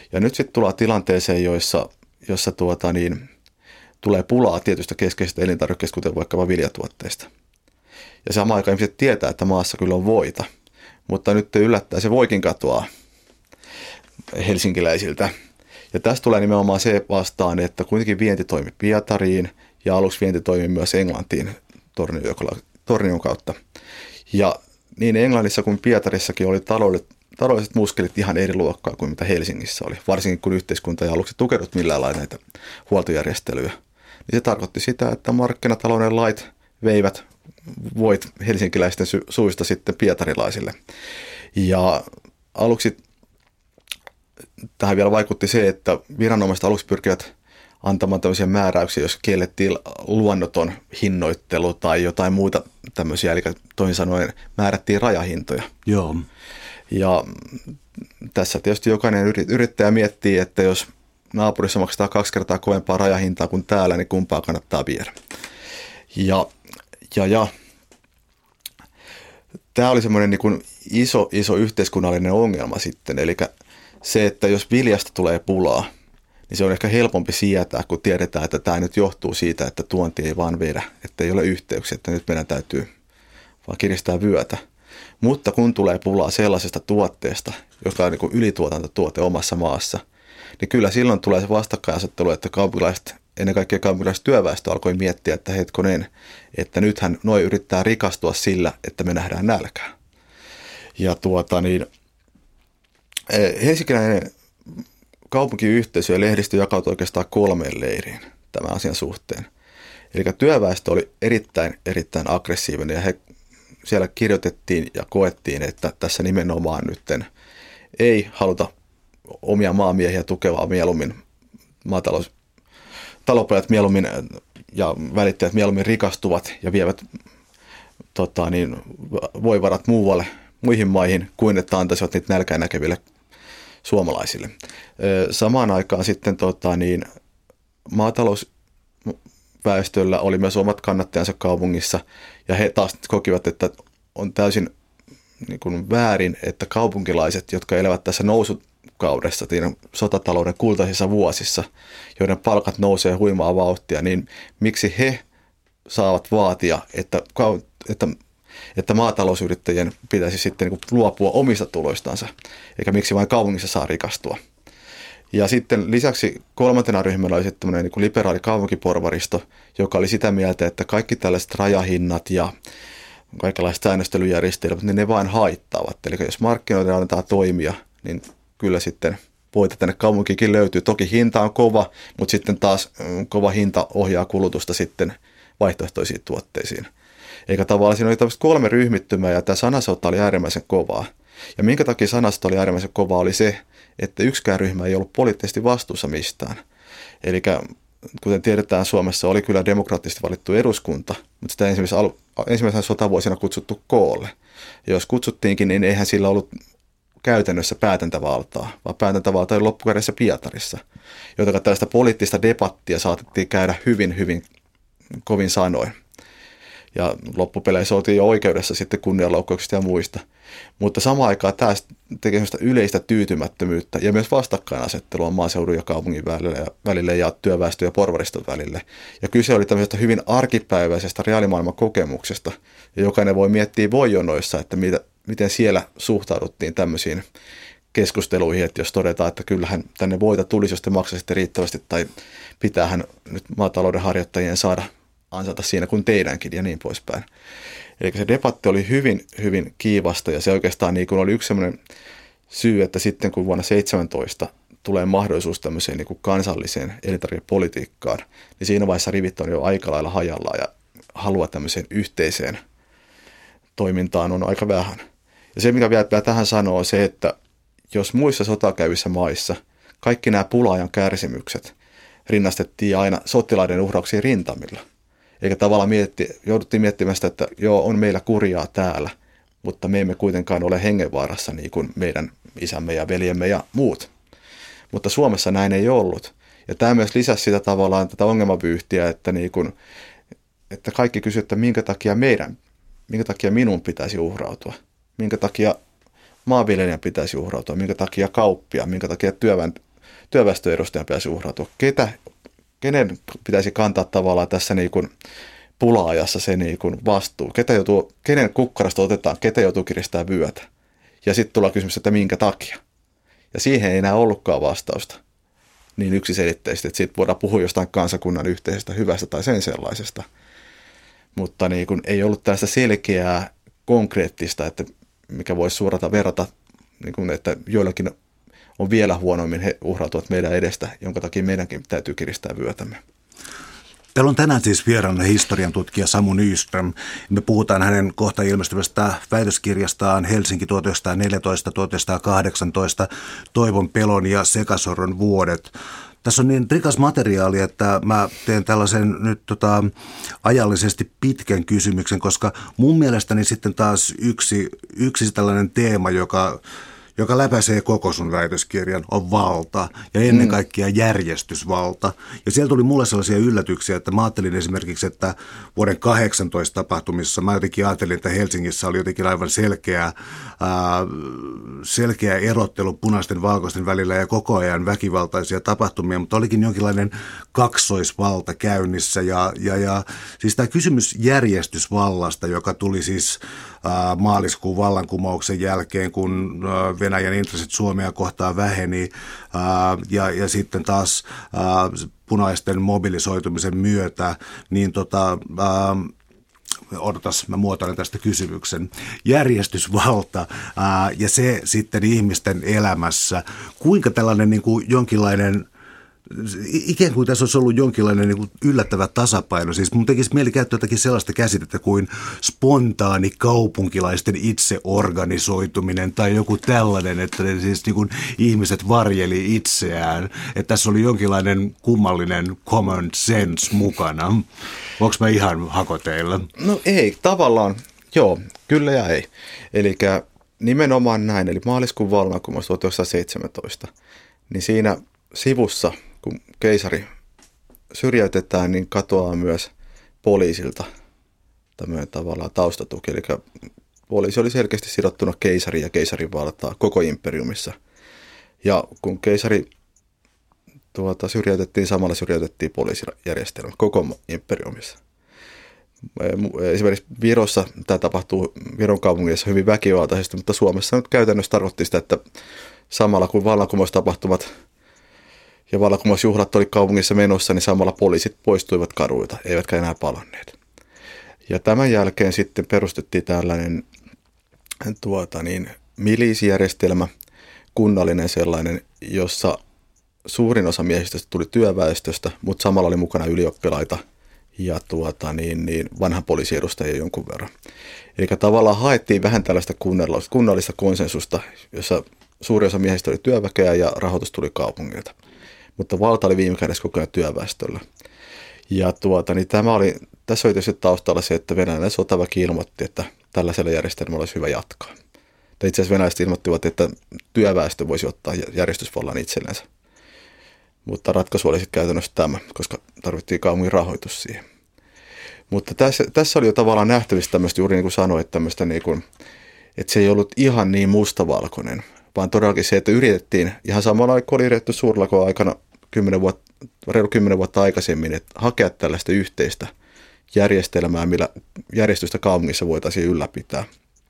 Ja nyt sitten tullaan tilanteeseen, joissa, jossa tuota niin, tulee pulaa tietystä keskeisistä elintarvikkeista, kuten vaikkapa viljatuotteista. Ja samaan aikaan ihmiset tietää, että maassa kyllä on voita, mutta nyt yllättää se voikin katoaa helsinkiläisiltä. Ja tästä tulee nimenomaan se vastaan, että kuitenkin vienti toimi Pietariin ja aluksi vienti toimi myös Englantiin Tornion kautta. Ja niin Englannissa kuin Pietarissakin oli taloudelliset, taloudelliset muskelit ihan eri luokkaa kuin mitä Helsingissä oli, varsinkin kun yhteiskunta ei aluksi tukenut millään lailla näitä huoltojärjestelyjä. Niin se tarkoitti sitä, että markkinatalouden lait veivät voit helsinkiläisten su- suista sitten pietarilaisille. Ja aluksi tähän vielä vaikutti se, että viranomaiset aluksi pyrkivät antamaan tämmöisiä määräyksiä, jos kiellettiin luonnoton hinnoittelu tai jotain muuta tämmöisiä, eli toisin sanoen määrättiin rajahintoja. Joo. Ja tässä tietysti jokainen yrittäjä miettii, että jos naapurissa maksetaan kaksi kertaa kovempaa rajahintaa kuin täällä, niin kumpaa kannattaa viedä. Ja, ja, ja tämä oli semmoinen niin kuin iso, iso yhteiskunnallinen ongelma sitten, eli se, että jos viljasta tulee pulaa, niin se on ehkä helpompi sietää, kun tiedetään, että tämä nyt johtuu siitä, että tuonti ei vaan vedä, että ei ole yhteyksiä, että nyt meidän täytyy vaan kiristää vyötä. Mutta kun tulee pulaa sellaisesta tuotteesta, joka on niin kuin ylituotantotuote omassa maassa, niin kyllä silloin tulee se vastakkainasettelu, että kaupunkilaiset, ennen kaikkea kaupunkilaiset työväestö alkoi miettiä, että hetkonen, että nythän noi yrittää rikastua sillä, että me nähdään nälkää. Ja tuota niin, helsinkiläinen kaupunkiyhteisö ja lehdistö jakautui oikeastaan kolmeen leiriin tämän asian suhteen. Eli työväestö oli erittäin, erittäin aggressiivinen ja he, siellä kirjoitettiin ja koettiin, että tässä nimenomaan nytten ei haluta omia maamiehiä tukevaa mieluummin maatalous, talopojat mieluummin ja välittäjät mieluummin rikastuvat ja vievät tota, niin, voivarat muualle, muihin maihin kuin että antaisivat niitä nälkää näkeville suomalaisille. Samaan aikaan sitten tota, niin, maatalousväestöllä oli myös omat kannattajansa kaupungissa ja he taas kokivat, että on täysin niin kuin väärin, että kaupunkilaiset, jotka elävät tässä nousukaudessa, sotatalouden kultaisissa vuosissa, joiden palkat nousee huimaa vauhtia, niin miksi he saavat vaatia, että, että että maatalousyrittäjien pitäisi sitten niin kuin luopua omista tuloistansa, eikä miksi vain kaupungissa saa rikastua. Ja sitten lisäksi kolmantena ryhmänä oli sitten tämmöinen niin kuin liberaali kaupunkiporvaristo, joka oli sitä mieltä, että kaikki tällaiset rajahinnat ja kaikenlaiset säännöstelyjärjestelmät, niin ne vain haittaavat. Eli jos markkinoiden annetaan toimia, niin kyllä sitten voita tänne kaupunkiinkin löytyy. Toki hinta on kova, mutta sitten taas kova hinta ohjaa kulutusta sitten vaihtoehtoisiin tuotteisiin. Eikä tavallaan siinä oli tämmöistä kolme ryhmittymää ja tämä sanasota oli äärimmäisen kovaa. Ja minkä takia sanasota oli äärimmäisen kovaa oli se, että yksikään ryhmä ei ollut poliittisesti vastuussa mistään. Eli kuten tiedetään, Suomessa oli kyllä demokraattisesti valittu eduskunta, mutta sitä ensimmäisenä sotavuosina kutsuttu koolle. Ja jos kutsuttiinkin, niin eihän sillä ollut käytännössä päätäntävaltaa, vaan päätäntävalta oli loppukädessä Pietarissa. Joten tällaista poliittista debattia saatettiin käydä hyvin, hyvin kovin sanoin. Ja loppupeleissä oltiin jo oikeudessa sitten kunnianloukkauksista ja muista. Mutta samaan aikaan tämä tekee yleistä tyytymättömyyttä ja myös vastakkainasettelua maaseudun ja kaupungin välille ja, välille ja työväestön ja porvariston välille. Ja kyse oli tämmöisestä hyvin arkipäiväisestä reaalimaailman kokemuksesta. Ja jokainen voi miettiä voijonoissa, että mitä, miten siellä suhtauduttiin tämmöisiin keskusteluihin, että jos todetaan, että kyllähän tänne voita tulisi, jos te maksaisitte riittävästi, tai pitäähän nyt maatalouden harjoittajien saada ansata siinä kuin teidänkin ja niin poispäin. Eli se debatti oli hyvin, hyvin kiivasta ja se oikeastaan niin kuin oli yksi sellainen syy, että sitten kun vuonna seitsemäntoista tulee mahdollisuus tämmöiseen niin kuin kansalliseen elintarvikepolitiikkaan, niin siinä vaiheessa rivit on jo aika lailla hajallaan ja halua tämmöiseen yhteiseen toimintaan on aika vähän. Ja se, mikä vielä tähän sanoo, on se, että jos muissa sotakäyvissä maissa kaikki nämä pulaajan kärsimykset rinnastettiin aina sotilaiden uhrauksiin rintamilla, eikä tavallaan mietti, jouduttiin miettimään sitä, että joo, on meillä kurjaa täällä, mutta me emme kuitenkaan ole hengenvaarassa niin kuin meidän isämme ja veljemme ja muut. Mutta Suomessa näin ei ollut. Ja tämä myös lisäsi sitä tavallaan tätä ongelmavyyhtiä, että, niin kuin, että kaikki kysyivät, että minkä takia meidän, minkä takia minun pitäisi uhrautua, minkä takia maanviljelijän pitäisi uhrautua, minkä takia kauppia, minkä takia työväen, työväestön edustajan pitäisi uhrautua. Ketä, kenen pitäisi kantaa tavallaan tässä niin kuin pula-ajassa se niin kuin vastuu? Ketä joutuu, kenen kukkarasta otetaan, ketä joutuu kiristää vyötä? Ja sitten tulee kysymys, että minkä takia? Ja siihen ei enää ollutkaan vastausta niin yksiselitteisesti, että siitä voidaan puhua jostain kansakunnan yhteisestä hyvästä tai sen sellaisesta. Mutta niin kuin ei ollut tällaista selkeää, konkreettista, että mikä voisi suorata verrata, niin kuin, että joillakin on vielä huonommin he uhrautuvat meidän edestä, jonka takia meidänkin täytyy kiristää vyötämme. Täällä on tänään siis vieraana historian tutkija Samu Nyström. Me puhutaan hänen kohta ilmestyvästä väitöskirjastaan Helsinki tuhatyhdeksänsataaneljätoista tuhatyhdeksänsataakahdeksantoista, Toivon, pelon ja sekasorron vuodet. Tässä on niin rikas materiaali, että mä teen tällaisen nyt tota, ajallisesti pitkän kysymyksen, koska mun mielestäni sitten taas yksi, yksi tällainen teema, joka... joka läpäisee koko sun väitöskirjan, on valta ja ennen mm. kaikkea järjestysvalta. Ja siellä tuli mulle sellaisia yllätyksiä, että mä ajattelin esimerkiksi, että vuoden kahdeksantoista tapahtumissa, mä jotenkin ajattelin, että Helsingissä oli jotenkin aivan selkeä, ää, selkeä erottelu punaisten valkoisten välillä ja koko ajan väkivaltaisia tapahtumia, mutta olikin jonkinlainen kaksoisvalta käynnissä. Ja, ja, ja siis tämä kysymys järjestysvallasta, joka tuli siis ää, maaliskuun vallankumouksen jälkeen, kun ää, Venäjän intressit Suomea kohtaan väheni ää, ja, ja sitten taas ää, punaisten mobilisoitumisen myötä, niin tota, ää, odotas, mä muotoilen tästä kysymyksen. Järjestysvalta ää, ja se sitten ihmisten elämässä. Kuinka tällainen niin kuin jonkinlainen, ikään kuin tässä olisi ollut jonkinlainen niin kuin yllättävä tasapaino. Siis mun tekisi mieli käyttää jotakin sellaista käsitettä kuin spontaani kaupunkilaisten itseorganisoituminen tai joku tällainen, että ne siis niin kuin ihmiset varjeli itseään. Että tässä oli jonkinlainen kummallinen common sense mukana. Onko mä ihan hakoteilla? No ei, tavallaan. Joo, kyllä ja ei. Eli nimenomaan näin, eli maaliskuun vallankumous tuhatyhdeksänsataaseitsemäntoista, niin siinä sivussa, kun keisari syrjäytetään, niin katoaa myös poliisilta tämmöinen tavallaan taustatuki. Eli poliisi oli selkeästi sidottuna keisariin ja keisarin valtaa koko imperiumissa. Ja kun keisari tuota, syrjäytettiin, samalla syrjäytettiin poliisijärjestelmä koko imperiumissa. Esimerkiksi Virossa tämä tapahtuu Viron kaupungissa hyvin väkivaltaisesti, mutta Suomessa nyt käytännössä tarkoitti sitä, että samalla kun vallankumoustapahtumat ja vallankumousjuhlat oli kaupungissa menossa, niin samalla poliisit poistuivat kaduilta, eivätkä enää palanneet. Ja tämän jälkeen sitten perustettiin tällainen tuota, niin, miliisijärjestelmä, kunnallinen sellainen, jossa suurin osa miehistöstä tuli työväestöstä, mutta samalla oli mukana ylioppilaita ja tuota, niin, niin vanhan poliisiedustajia jonkun verran. Eli tavallaan haettiin vähän tällaista kunnallista konsensusta, jossa suuri osa miehistä oli työväkeä ja rahoitus tuli kaupungilta. Mutta valta oli viime kädessä koko ajan työväestöllä. Ja tuota, niin tämä oli, tässä oli tietysti taustalla se, että venäläinen sotaväki ilmoitti, että tällaisella järjestelmällä olisi hyvä jatkaa. Tai itse asiassa venäläiset ilmoittivat, että työväestö voisi ottaa järjestysvallan itsellensä. Mutta ratkaisu oli sitten käytännössä tämä, koska tarvittiin kaupungin rahoitus siihen. Mutta tässä, tässä oli jo tavallaan nähtävissä tämmöistä, juuri niin kuin sanoit, tämmöistä niin kuin, että se ei ollut ihan niin mustavalkoinen, vaan todellakin se, että yritettiin, ihan samalla aikaa oli yritetty suurlakon aikana kymmenen vuotta, reilu kymmenen vuotta aikaisemmin, että hakea tällaista yhteistä järjestelmää, millä järjestystä kaupungissa voitaisiin ylläpitää.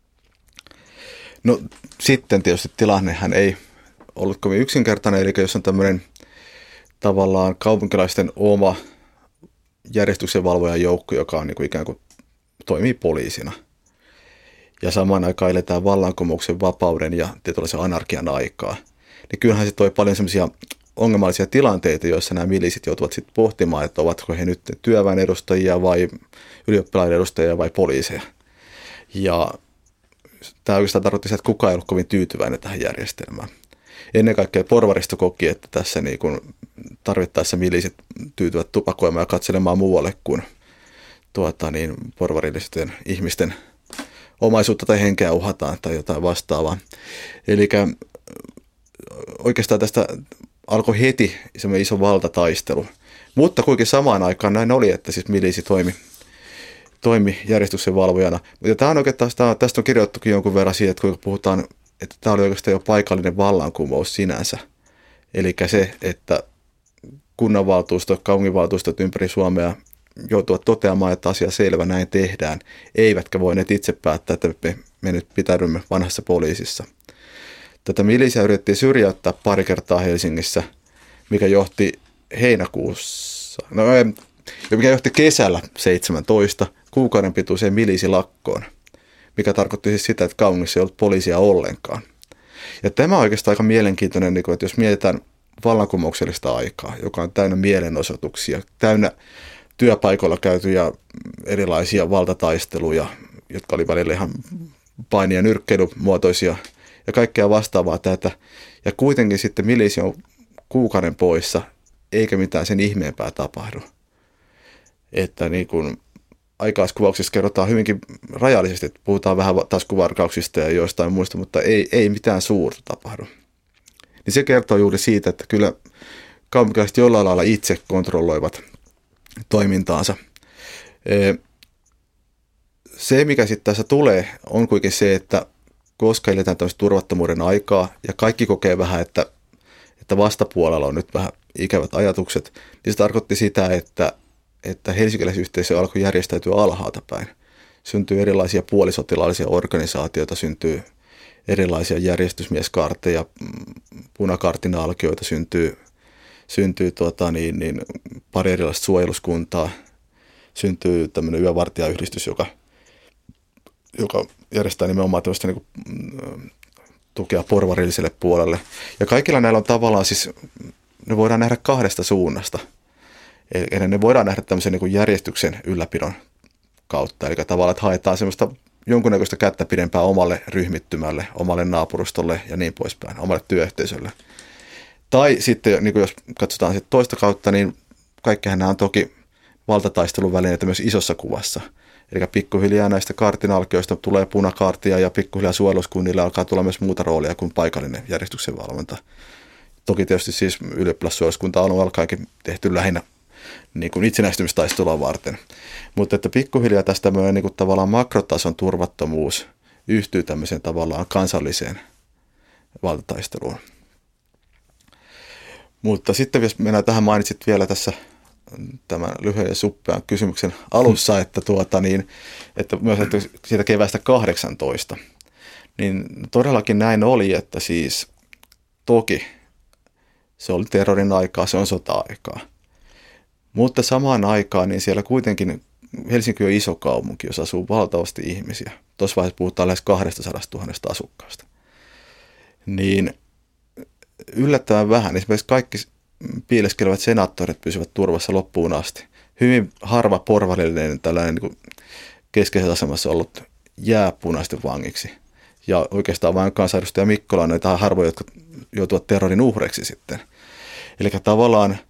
No sitten tietysti tilannehan ei ollut kovin yksinkertainen, eli jos on tämmöinen tavallaan kaupunkilaisten oma järjestyksenvalvojan joukko, joka on niin kuin ikään kuin toimii poliisina. Ja samaan aikaan eletään vallankumouksen vapauden ja tietynlaisen anarkian aikaa. Niin kyllähän se toi paljon semmoisia ongelmallisia tilanteita, joissa nämä milisit joutuvat sitten pohtimaan, että ovatko he nyt työväen edustajia vai ylioppilaiden edustajia vai poliiseja. Ja tämä oikeastaan tarkoitti sitä, että kukaan ei ollut kovin tyytyväinen tähän järjestelmään. Ennen kaikkea porvaristo koki, että tässä niin kuin tarvittaessa milisit tyytyvät tupakoimaan ja katselemaan muualle kuin tuota, niin porvarillisten ihmisten omaisuutta tai henkeä uhataan tai jotain vastaavaa. Eli oikeastaan tästä alkoi heti semmoinen iso valtataistelu. Mutta kuitenkin samaan aikaan näin oli, että siis milisi toimi, toimi järjestyksen valvojana. Mutta tämä on oikeastaan, tästä on kirjoittukin jonkun verran siitä, että kun puhutaan, että tämä oli oikeastaan jo paikallinen vallankumous sinänsä. Eli se, että kunnanvaltuustot, kaupunginvaltuustot ympäri Suomea joutuvat toteamaan, että asia selvä, näin tehdään, eivätkä voineet itse päättää, että me, me nyt pitäydymme vanhassa poliisissa. Tätä milisiä yritettiin syrjäyttää pari kertaa Helsingissä, mikä johti heinäkuussa, no, mikä johti kesällä seitsemäntoista kuukauden pituiseen milisilakkoon, mikä tarkoitti siis sitä, että kaupungissa ei ollut poliisia ollenkaan. Ja tämä on oikeastaan aika mielenkiintoinen, että jos mietitään vallankumouksellista aikaa, joka on täynnä mielenosoituksia, täynnä työpaikoilla käytyjä erilaisia valtataisteluja, jotka oli välillä ihan paini- ja nyrkkeilymuotoisia ja kaikkea vastaavaa tätä. Ja kuitenkin sitten milisi on kuukauden poissa, eikä mitään sen ihmeempää tapahdu. Että niin kuin aikaiskuvauksissa kerrotaan hyvinkin rajallisesti, että puhutaan vähän taskuvarkauksista ja joistain muista, mutta ei, ei mitään suurta tapahdu. Niin se kertoo juuri siitä, että kyllä kaupunkilaiset jollain lailla itse kontrolloivat toimintaansa. Se, mikä sitten tässä tulee, on kuitenkin se, että koska eletään tämmöistä turvattomuuden aikaa ja kaikki kokee vähän, että, että vastapuolella on nyt vähän ikävät ajatukset, niin se tarkoitti sitä, että, että helsinkiläisyhteisö alkoi järjestäytyä alhaalta päin. Syntyy erilaisia puolisotilaallisia organisaatioita, syntyy erilaisia järjestysmieskaarteja, punakaartinaalkioita, syntyy, syntyy tuota, niin, niin, pari erilaista suojeluskuntaa, syntyy tämmöinen yövartijayhdistys, joka, joka järjestää nimenomaan tämmöistä niin kuin, tukea porvarilliselle puolelle. Ja kaikilla näillä on tavallaan siis, ne voidaan nähdä kahdesta suunnasta. Eli ne voidaan nähdä tämmöisen niin kuin järjestyksen ylläpidon kautta, eli tavallaan, että haetaan semmoista jonkunnäköistä kättä pidempää omalle ryhmittymälle, omalle naapurustolle ja niin poispäin, omalle työyhteisölle. Tai sitten, niin kuin jos katsotaan sitten toista kautta, niin kaikkihan nämä on toki valtataistelun välineitä myös isossa kuvassa. Eli pikkuhiljaa näistä kaartinalkioista tulee punakaartia ja pikkuhiljaa suojeluskunnille alkaa tulla myös muuta roolia kuin paikallinen järjestyksen valvonta. Toki tietysti siis ylioppilassuojeluskunta on alkaenkin tehty lähinnä niin kuin itsenäistymistaistelua varten. Mutta että pikkuhiljaa tästä tämmöinen niin kuin tavallaan makrotason turvattomuus yhtyy tämmöiseen tavallaan kansalliseen valtataisteluun. Mutta sitten jos mennään tähän, mainitsit vielä tässä tämän lyhyen ja suppean kysymyksen alussa, että, tuota niin, että myös että siitä keväästä kahdeksantoista, niin todellakin näin oli, että siis toki se oli terrorin aikaa, se on sota-aikaa. Mutta samaan aikaan niin siellä kuitenkin Helsinki on iso kaupunki, jossa asuu valtavasti ihmisiä. Tuossa vaiheessa puhutaan lähes kaksisataatuhatta asukkaasta. Niin yllättävän vähän. Esimerkiksi kaikki piileskelevät senaattorit pysyvät turvassa loppuun asti. Hyvin harva porvarillinen tällainen niin keskeisessä asemassa ollut jää punaisten vangiksi. Ja oikeastaan vain kansanedustaja Mikkola on näitä harvoja, jotka joutuvat terrorin uhreiksi sitten. Eli tavallaan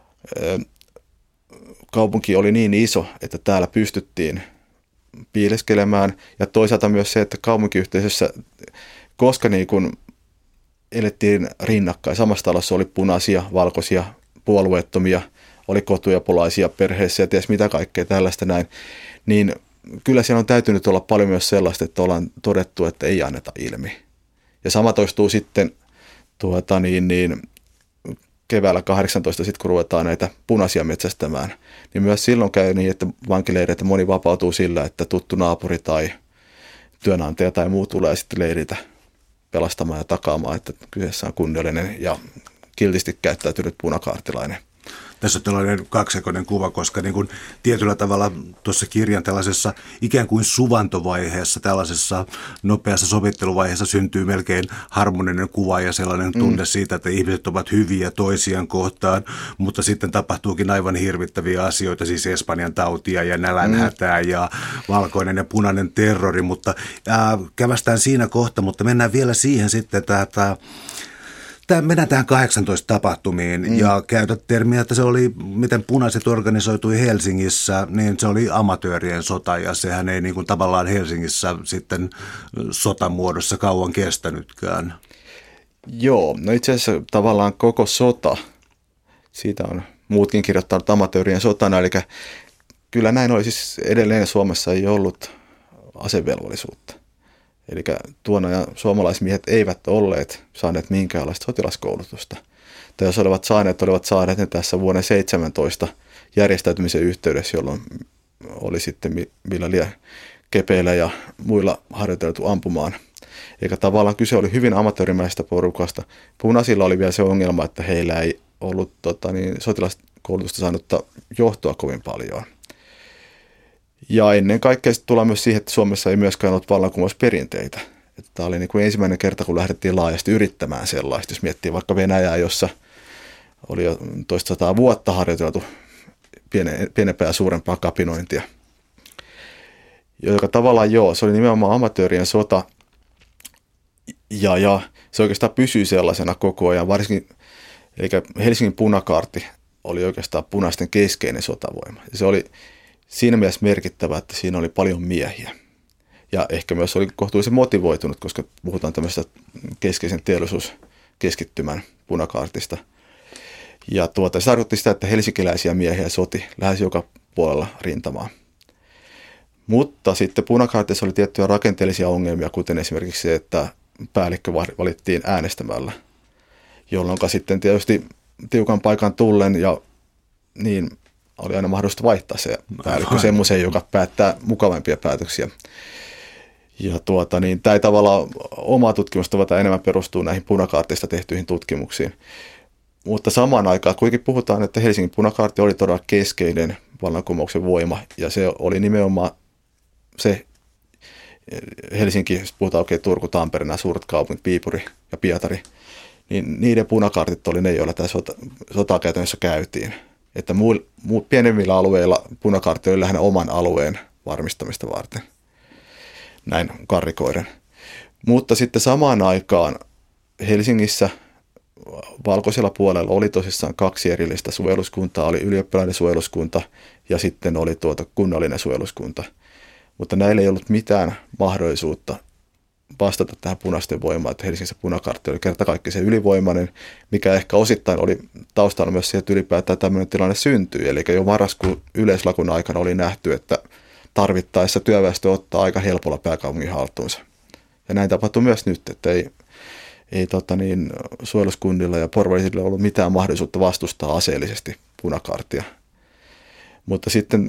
kaupunki oli niin iso, että täällä pystyttiin piileskelemään. Ja toisaalta myös se, että kaupunkiyhteisössä, koska niin kuin elettiin rinnakkain, samassa talossa oli punaisia, valkoisia, puolueettomia, oli kotujapolaisia perheessä ja ties mitä kaikkea tällaista näin, niin kyllä siellä on täytynyt olla paljon myös sellaista, että ollaan todettu, että ei anneta ilmi. Ja sama toistuu sitten tuota, niin, niin, keväällä kahdeksantoista, sitten kun ruvetaan näitä punaisia metsästämään, niin myös silloin käy niin, että vankileireiltä moni vapautuu sillä, että tuttu naapuri tai työnantaja tai muu tulee sitten leiriltä pelastamaan ja takaamaan, että kyseessä on kunniallinen ja kiltisti käyttäytynyt punakaartilainen. Tässä on tällainen kaksijakoinen kuva, koska niin kuin tietyllä tavalla tuossa kirjan tällaisessa ikään kuin suvantovaiheessa, tällaisessa nopeassa sovitteluvaiheessa syntyy melkein harmoninen kuva ja sellainen tunne mm. siitä, että ihmiset ovat hyviä toisiaan kohtaan, mutta sitten tapahtuukin aivan hirvittäviä asioita, siis Espanjan tautia ja nälänhätää mm. ja valkoinen ja punainen terrori, mutta äh, kävästään siinä kohta, mutta mennään vielä siihen sitten, että tämä Tämä, mennään tähän kahdeksantoista tapahtumiin mm. ja käytät termiä, että se oli, miten punaiset organisoitui Helsingissä, niin se oli amatöörien sota ja sehän ei niin kuin tavallaan Helsingissä sitten sotamuodossa kauan kestänytkään. Joo, no itse asiassa tavallaan koko sota, siitä on muutkin kirjoittanut amatöörien sotana, eli kyllä näin oli, siis edelleen Suomessa ei ollut asevelvollisuutta. Eli tuona ajan suomalaismiehet eivät olleet saaneet minkäänlaista sotilaskoulutusta. tai jos olivat saaneet, olivat saaneet ne tässä vuonna seitsemäntoista järjestäytymisen yhteydessä, jolloin oli sitten millä liian kepeillä ja muilla harjoiteltu ampumaan. Eikä tavallaan kyse oli hyvin amatöörimäisestä porukasta. Punaisilla oli vielä se ongelma, että heillä ei ollut tota, niin, sotilaskoulutusta saanutta johtoa kovin paljon. Ja ennen kaikkea tullaan myös siihen, että Suomessa ei myöskään ollut vallankumousperinteitä. Tämä oli niin kuin ensimmäinen kerta, kun lähdettiin laajasti yrittämään sellaista. Jos miettii vaikka Venäjää, jossa oli jo toista sataa vuotta harjoiteltu pienempää ja suurempaa kapinointia. Joka tavallaan joo, se oli nimenomaan amatöörien sota. Ja, ja se oikeastaan pysyy sellaisena koko ajan. Varsinkin, eli Helsingin punakaarti oli oikeastaan punaisten keskeinen sotavoima. Ja se oli siinä mielessä merkittävä, että siinä oli paljon miehiä. Ja ehkä myös oli kohtuullisen motivoitunut, koska puhutaan tämmöisestä keskeisen teollisuuskeskittymän punakaartista. Ja tuota, se tarkoitti sitä, että helsinkiläisiä miehiä soti lähes joka puolella rintamaa. Mutta sitten punakaartissa oli tiettyjä rakenteellisia ongelmia, kuten esimerkiksi se, että päällikkö valittiin äänestämällä, jolloin sitten tietysti tiukan paikan tullen ja niin oli aina mahdollista vaihtaa se päällikkö semmoiseen, joka päättää mukavampia päätöksiä. Ja tuota, niin, tämä ei tavallaan omaa tutkimusta, vaan enemmän perustuu näihin punakaartista tehtyihin tutkimuksiin. Mutta samaan aikaan kuitenkin puhutaan, että Helsingin punakaarti oli todella keskeinen vallankumouksen voima, ja se oli nimenomaan se Helsinki, jos puhutaan oikein okay, Turku, Tampere, nämä suuret kaupungit, Viipuri ja Pietari, niin niiden punakaartit oli ne, joilla tämä sota, sota käytännössä käytiin. Että muu, muu, pienemmillä alueilla punakaartti oli lähinnä oman alueen varmistamista varten, näin karrikoiden. Mutta sitten samaan aikaan Helsingissä valkoisella puolella oli tosissaan kaksi erillistä suojeluskuntaa, oli ylioppilaiden suojeluskunta ja sitten oli tuota kunnallinen suojeluskunta. Mutta näillä ei ollut mitään mahdollisuutta vastata tähän punaisten voimaan, että Helsingissä punakaartti oli kerta kaikki se ylivoimainen, mikä ehkä osittain oli taustalla myös siihen, että ylipäätään tämmöinen tilanne syntyi. Eli jo marraskuun yleislakun aikana oli nähty, että tarvittaessa työväestö ottaa aika helpolla pääkaupungin haltuunsa. Ja näin tapahtui myös nyt, että ei, ei tota niin, suojeluskunnilla ja porvarisilla ollut mitään mahdollisuutta vastustaa aseellisesti punakaartia. Mutta sitten,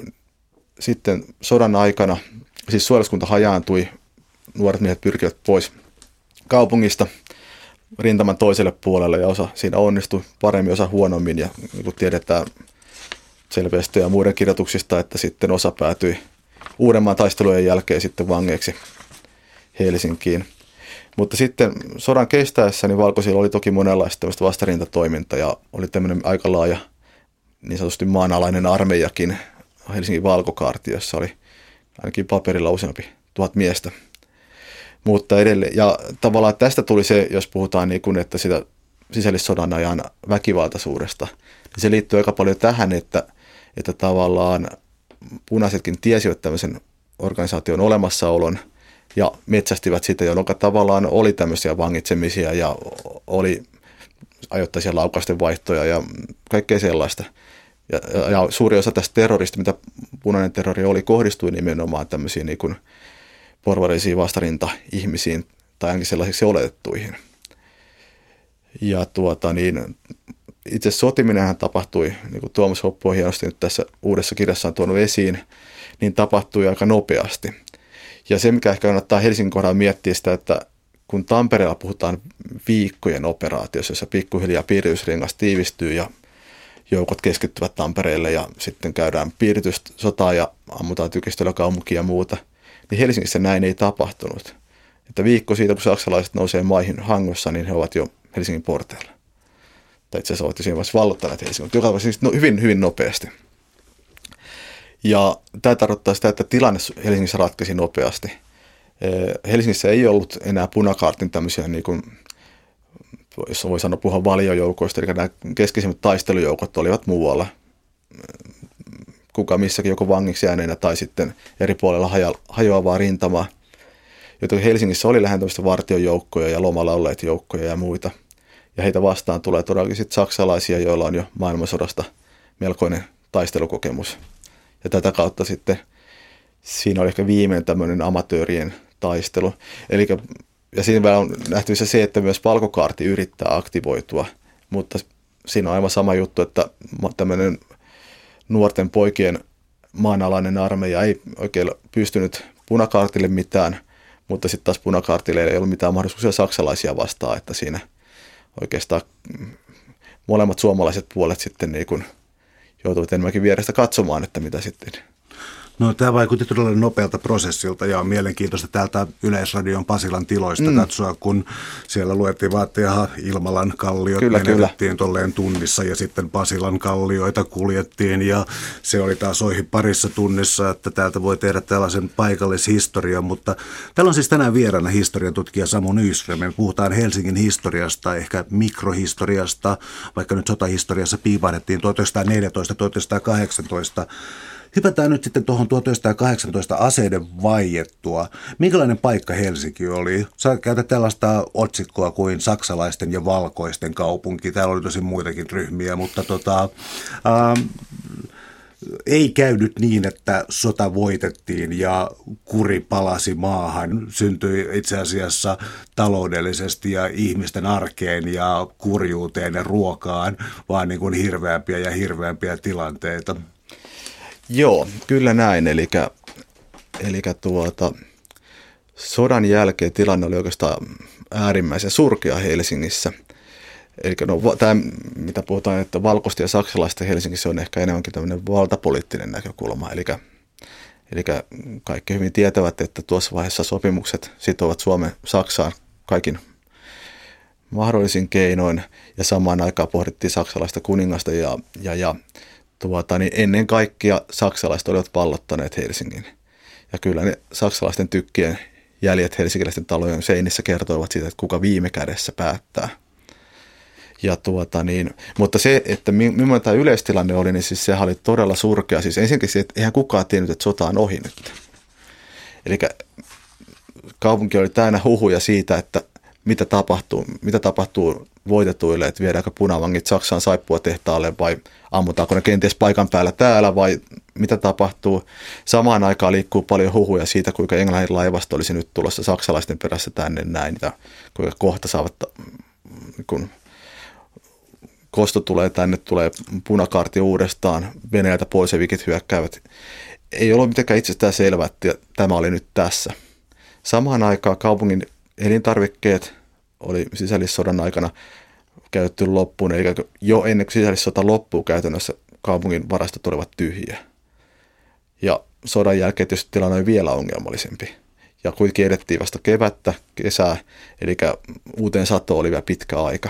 sitten sodan aikana, siis suojeluskunta hajaantui, nuoret miehet pyrkivät pois kaupungista rintaman toiselle puolelle ja osa siinä onnistui paremmin, osa huonommin. Ja niin kuin tiedetään selvästi ja muiden kirjoituksista, että sitten osa päätyi Uudenmaan taistelujen jälkeen sitten vangeiksi Helsinkiin. Mutta sitten sodan kestäessä niin valkoisilla oli toki monenlaista tämmöistä vastarintatoimintaa ja oli tämmöinen aika laaja niin sanotusti maanalainen armeijakin Helsingin valkokaarti, jossa oli ainakin paperilla useampi tuhat miestä. Mutta edelleen, ja tavallaan tästä tuli se, jos puhutaan niin kuin, että sitä sisällissodan ajan väkivaltaisuudesta, niin se liittyy aika paljon tähän, että, että tavallaan punaisetkin tiesivät tämmöisen organisaation olemassaolon ja metsästivät sitä, jolloin tavallaan oli tämmöisiä vangitsemisia ja oli ajoittaisia laukausten vaihtoja ja kaikkea sellaista. Ja, ja suuri osa tästä terrorista, mitä punainen terrori oli, kohdistui nimenomaan tämmöisiin niin kuin porvarisiin vastarinta-ihmisiin tai ainakin sellaisiksi oletettuihin. Ja tuota, niin, itse sotiminenhän tapahtui, niin kuin Tuomas Hoppu on hienosti nyt tässä uudessa kirjassaan tuonut esiin, niin tapahtui aika nopeasti. Ja se, mikä ehkä kannattaa Helsingin kohdalla miettiä sitä, että kun Tampereella puhutaan viikkojen operaatiossa, jossa pikkuhiljaa piiritysrengas tiivistyy ja joukot keskittyvät Tampereelle ja sitten käydään piirityssotaa ja ammutaan tykistöllä kaupunkia ja muuta, niin Helsingissä näin ei tapahtunut. Että viikko siitä, kun saksalaiset nousee maihin Hangossa, niin he ovat jo Helsingin porteilla. Tai itse asiassa ovat jo siinä vaiheessa vallottaneet Helsingin, mutta joka tapauksessa no, hyvin, hyvin nopeasti. Ja tämä tarkoittaa sitä, että tilanne Helsingissä ratkaisi nopeasti. Helsingissä ei ollut enää punakaartin tämmöisiä, niin kuin, jos voi sanoa puhua valiojoukoista, eli nämä keskeisimmät taistelujoukot olivat muualla. Kuka missäkin joko vangiksi jääneenä tai sitten eri puolella haja, hajoavaa rintamaa. Joten Helsingissä oli lähinnä tämmöistä vartiojoukkoja ja lomalla olleet joukkoja ja muita. Ja heitä vastaan tulee todellakin sitten saksalaisia, joilla on jo maailmansodasta melkoinen taistelukokemus. Ja tätä kautta sitten siinä oli ehkä viimeinen tämmöinen amatöörien taistelu. Elikkä, ja siinä on nähtävissä se, että myös valkokaarti yrittää aktivoitua mutta siinä on aivan sama juttu, että tämmöinen nuorten poikien maanalainen armeija ei oikein pystynyt punakaartille mitään, mutta sitten taas punakaartille ei ollut mitään mahdollisuuksia saksalaisia vastaan, että siinä oikeastaan molemmat suomalaiset puolet sitten niin kuin joutuivat enemmänkin vierestä katsomaan, että mitä sitten. No, tämä vaikutti todella nopealta prosessilta ja on mielenkiintoista täältä Yleisradion Pasilan tiloista mm. katsoa, kun siellä luettiin vaan, että jaha, Ilmalan kalliot kyllä, menetettiin tolleen tunnissa ja sitten Pasilan kallioita kuljettiin ja se oli taas ohi parissa tunnissa, että täältä voi tehdä tällaisen paikallishistorian, mutta täällä on siis tänään vieraana historian tutkija Samu Nyström. Me puhutaan Helsingin historiasta, ehkä mikrohistoriasta, vaikka nyt sotahistoriassa piipahdettiin tuhatyhdeksänsataaneljätoista tuhatyhdeksänsataakahdeksantoista. Hypätään nyt sitten tuohon tuhatyhdeksänsataakahdeksantoista aseiden vaiettua. Minkälainen paikka Helsinki oli? Sä käytät tällaista otsikkoa kuin saksalaisten ja valkoisten kaupunki. Täällä oli tosi muitakin ryhmiä, mutta tota, ähm, ei käynyt niin, että sota voitettiin ja kuri palasi maahan. Syntyi itse asiassa taloudellisesti ja ihmisten arkeen ja kurjuuteen ja ruokaan, vaan niin kuin hirveämpiä ja hirveämpiä tilanteita. Joo, kyllä näin. Eli, eli tuota, sodan jälkeen tilanne oli oikeastaan äärimmäisen surkea Helsingissä. Eli no, tämä, mitä puhutaan, että valkoisten ja saksalaisten Helsingissä on ehkä enemmänkin tämmöinen valtapoliittinen näkökulma. Eli, eli kaikki hyvin tietävät, että tuossa vaiheessa sopimukset sitovat Suomen Saksaan kaikin mahdollisin keinoin. Ja samaan aikaan pohdittiin saksalaista kuningasta ja, ja, ja Tuota, niin ennen kaikkea saksalaiset olivat vallottaneet Helsingin. Ja kyllä ne saksalaisten tykkien jäljet helsinkiläisten talojen seinissä kertoivat siitä, että kuka viime kädessä päättää. Ja tuota, niin, mutta se, että millainen tämä yleistilanne oli, niin siis sehän oli todella surkea. Siis ensinnäkin se, että eihän kukaan tiennyt, että sota on ohi nyt. Eli kaupunki oli täynnä huhuja siitä, että mitä tapahtuu, mitä tapahtuu voitetuille, että viedäänkö punavangit Saksaan saippuatehtaalle vai ammutaanko ne kenties paikan päällä täällä vai mitä tapahtuu. Samaan aikaan liikkuu paljon huhuja siitä, kuinka Englannin laivasto olisi nyt tulossa saksalaisten perässä tänne näin, ja kuinka kohta saavat, kun kosto tulee tänne, tulee punakaarti uudestaan, Venäjältä bolševikit hyökkäävät. Ei ollut mitenkään itsestään selvää, että tämä oli nyt tässä. Samaan aikaan kaupungin elintarvikkeet oli sisällissodan aikana käytetty loppuun, eli jo ennen kuin sisällissota loppuu käytännössä kaupungin varastot olivat tyhjiä. Ja sodan jälkeen tietysti tilanne oli vielä ongelmallisempi. Ja kuitenkin edettiin vasta kevättä, kesää, eli uuteen satoon oli vielä pitkä aika.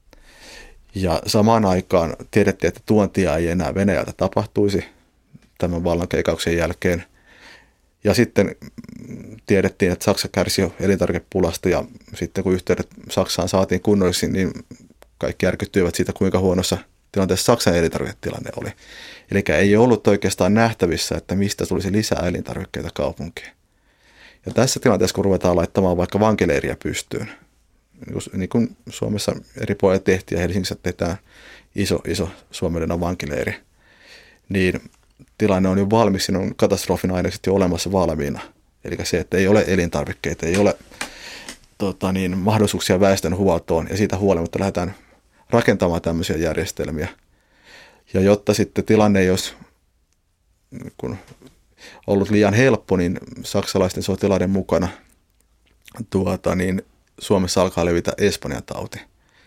Ja samaan aikaan tiedettiin, että tuontia ei enää Venäjältä tapahtuisi tämän vallankeikauksen jälkeen. Ja sitten tiedettiin, että Saksa kärsi jo elintarvikepulasta ja sitten kun yhteydet Saksaan saatiin kunnollisesti, niin kaikki järkyttyivät siitä, kuinka huonossa tilanteessa Saksan elintarviketilanne oli. Eli ei ollut oikeastaan nähtävissä, että mistä tulisi lisää elintarvikkeita kaupunkiin. Ja tässä tilanteessa, kun ruvetaan laittamaan vaikka vankileiriä pystyyn, niin kuin Suomessa eri puolilla tehtiin ja Helsingissä tehdään iso, iso suomalainen vankileiri, niin tilanne on jo valmis, siinä on katastrofin ainekset jo olemassa valmiina. Eli se, että ei ole elintarvikkeita, ei ole tota niin, mahdollisuuksia väestön huoltoon ja siitä huolimatta lähdetään rakentamaan tämmöisiä järjestelmiä. Ja jotta sitten tilanne ei olisi kun ollut liian helppo, niin saksalaisten sotilaiden mukana tuota, niin Suomessa alkaa levitä Espanjan tauti.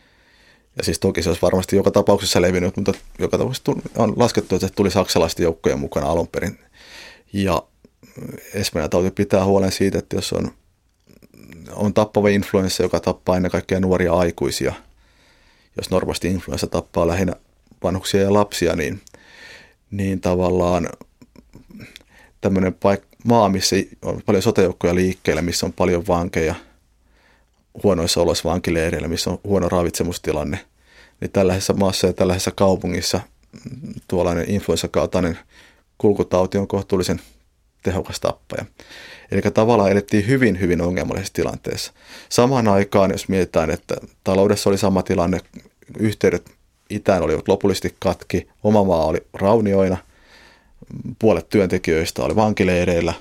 Ja siis toki se olisi varmasti joka tapauksessa levinnyt, mutta joka tapauksessa on laskettu, että se tuli saksalaisten joukkojen mukana alun perin. Ja Espanjan tauti pitää huolen siitä, että jos on, on tappava influenssa, joka tappaa ennen kaikkea nuoria aikuisia, jos normaalisti influenssa tappaa lähinnä vanhuksia ja lapsia, niin, niin tavallaan tämmöinen paik- maa, missä on paljon sotajoukkoja liikkeellä, missä on paljon vankeja, huonoissa oloissa vankileireillä, missä on huono ravitsemustilanne, niin tällaisessa maassa ja tällaisessa kaupungissa tuollainen influenssakautainen kulkutauti on kohtuullisen tehokas tappaja. Eli tavallaan elettiin hyvin, hyvin ongelmallisessa tilanteessa. Samaan aikaan, jos mietitään, että taloudessa oli sama tilanne, yhteydet itään olivat lopullisesti katki, oma maa oli raunioina, puolet työntekijöistä oli vankileireillä,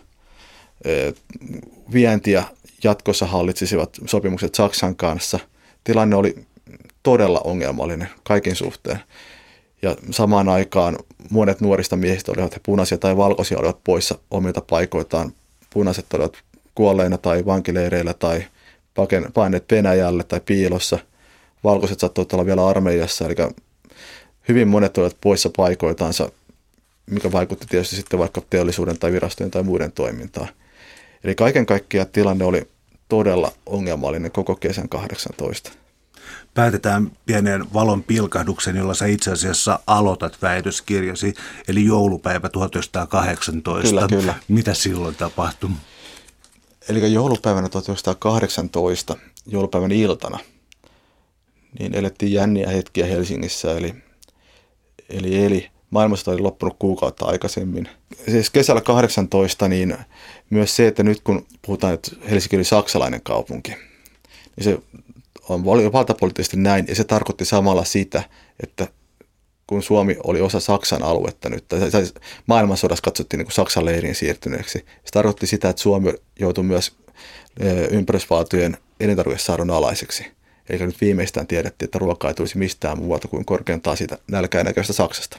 vientiä jatkossa hallitsisivat sopimukset Saksan kanssa. Tilanne oli todella ongelmallinen kaikin suhteen. Ja samaan aikaan monet nuorista miehistä olivat punaisia tai valkoisia olivat poissa omilta paikoitaan. Punaiset olivat kuolleina tai vankileireillä tai paineet Venäjälle tai piilossa. Valkoiset saattoivat olla vielä armeijassa, eli hyvin monet olivat poissa paikoitansa, mikä vaikutti tietysti sitten vaikka teollisuuden tai virastojen tai muiden toimintaan. Eli kaiken kaikkiaan tilanne oli todella ongelmallinen koko kesän kahdeksantoista. Päätetään pienen valon pilkahduksen, jolla sä itse asiassa aloitat väitöskirjasi, eli joulupäivä tuhatyhdeksänsataakahdeksantoista. Kyllä, kyllä. Mitä silloin tapahtui? Eli joulupäivänä tuhatyhdeksänsataakahdeksantoista, joulupäivän iltana, niin elettiin jänniä hetkiä Helsingissä, eli, eli, eli maailmasta oli loppunut kuukautta aikaisemmin. Siis kesällä kahdeksantoista, niin myös se, että nyt kun puhutaan, että Helsinki oli saksalainen kaupunki, niin se on valtapoliittisesti näin, ja se tarkoitti samalla sitä, että kun Suomi oli osa Saksan aluetta nyt, tai maailmansodassa katsottiin niin kuin Saksan leiriin siirtyneeksi, se tarkoitti sitä, että Suomi joutui myös ympärysvaltojen elintarvikesaarron alaiseksi. Eli nyt viimeistään tiedettiin, että ruokaa ei tulisi mistään muualta kuin korkeintaan siitä nälkää näköistä Saksasta.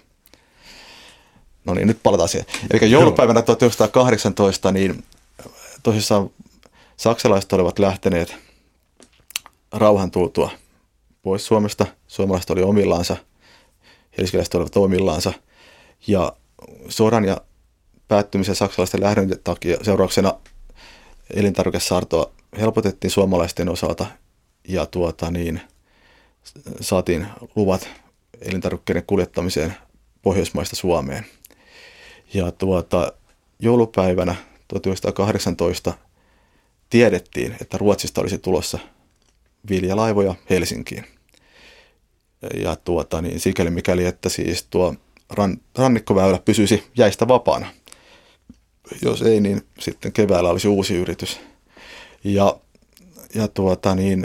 No niin, nyt palataan siihen. Eli joulupäivänä tuhatyhdeksänsataakahdeksantoista, niin tosissaan saksalaiset olivat lähteneet rauhan tultua pois Suomesta. Suomalaiset oli omillaansa, helsinkiläiset olivat omillaansa. Ja sodan ja päättymisen saksalaisten lähdön takia seurauksena elintarvikesaartoa helpotettiin suomalaisten osalta ja tuota niin, saatiin luvat elintarvikkeiden kuljettamiseen Pohjoismaista Suomeen. Ja tuota, joulupäivänä tuhatyhdeksänsataakahdeksantoista tiedettiin, että Ruotsista olisi tulossa viljalaivoja Helsinkiin. Ja tuota, niin sikäli mikäli, että siis tuo ran, rannikkoväylä pysyisi jäistä vapaana. Jos ei, niin sitten keväällä olisi uusi yritys. Ja, ja tuota, niin,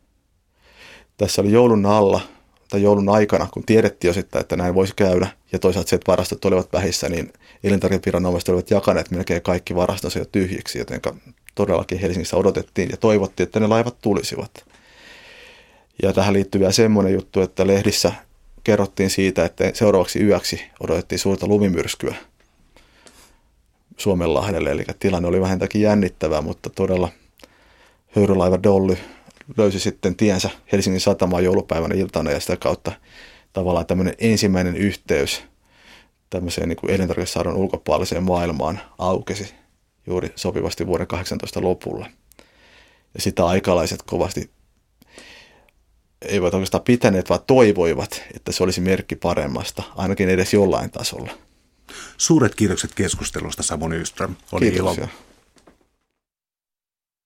tässä oli joulun alla tai joulun aikana, kun tiedettiin osittain, että näin voisi käydä, ja toisaalta se, että varastot olivat vähissä, niin elintarvikeviranomaiset olivat jakaneet melkein kaikki varastonsa jo tyhjiksi, joten todellakin Helsingissä odotettiin ja toivottiin, että ne laivat tulisivat. Ja tähän liittyy vielä semmoinen juttu, että lehdissä kerrottiin siitä, että seuraavaksi yöksi odotettiin suurta lumimyrskyä Suomenlahdelle, eli tilanne oli vähintäänkin jännittävää, mutta todella höyrylaiva Dolly löysi sitten tiensä Helsingin satamaan joulupäivänä iltana ja sitä kautta tavallaan tämmöinen ensimmäinen yhteys tämmöiseen niin kuin elintarvikesaarron ulkopuoliseen maailmaan aukesi juuri sopivasti vuoden kahdeksantoista lopulla. Ja sitä aikalaiset kovasti eivät oikeastaan pitäneet, vaan toivoivat, että se olisi merkki paremmasta, ainakin edes jollain tasolla. Suuret kiitokset keskustelusta, Samu Nyström. Oli ilo.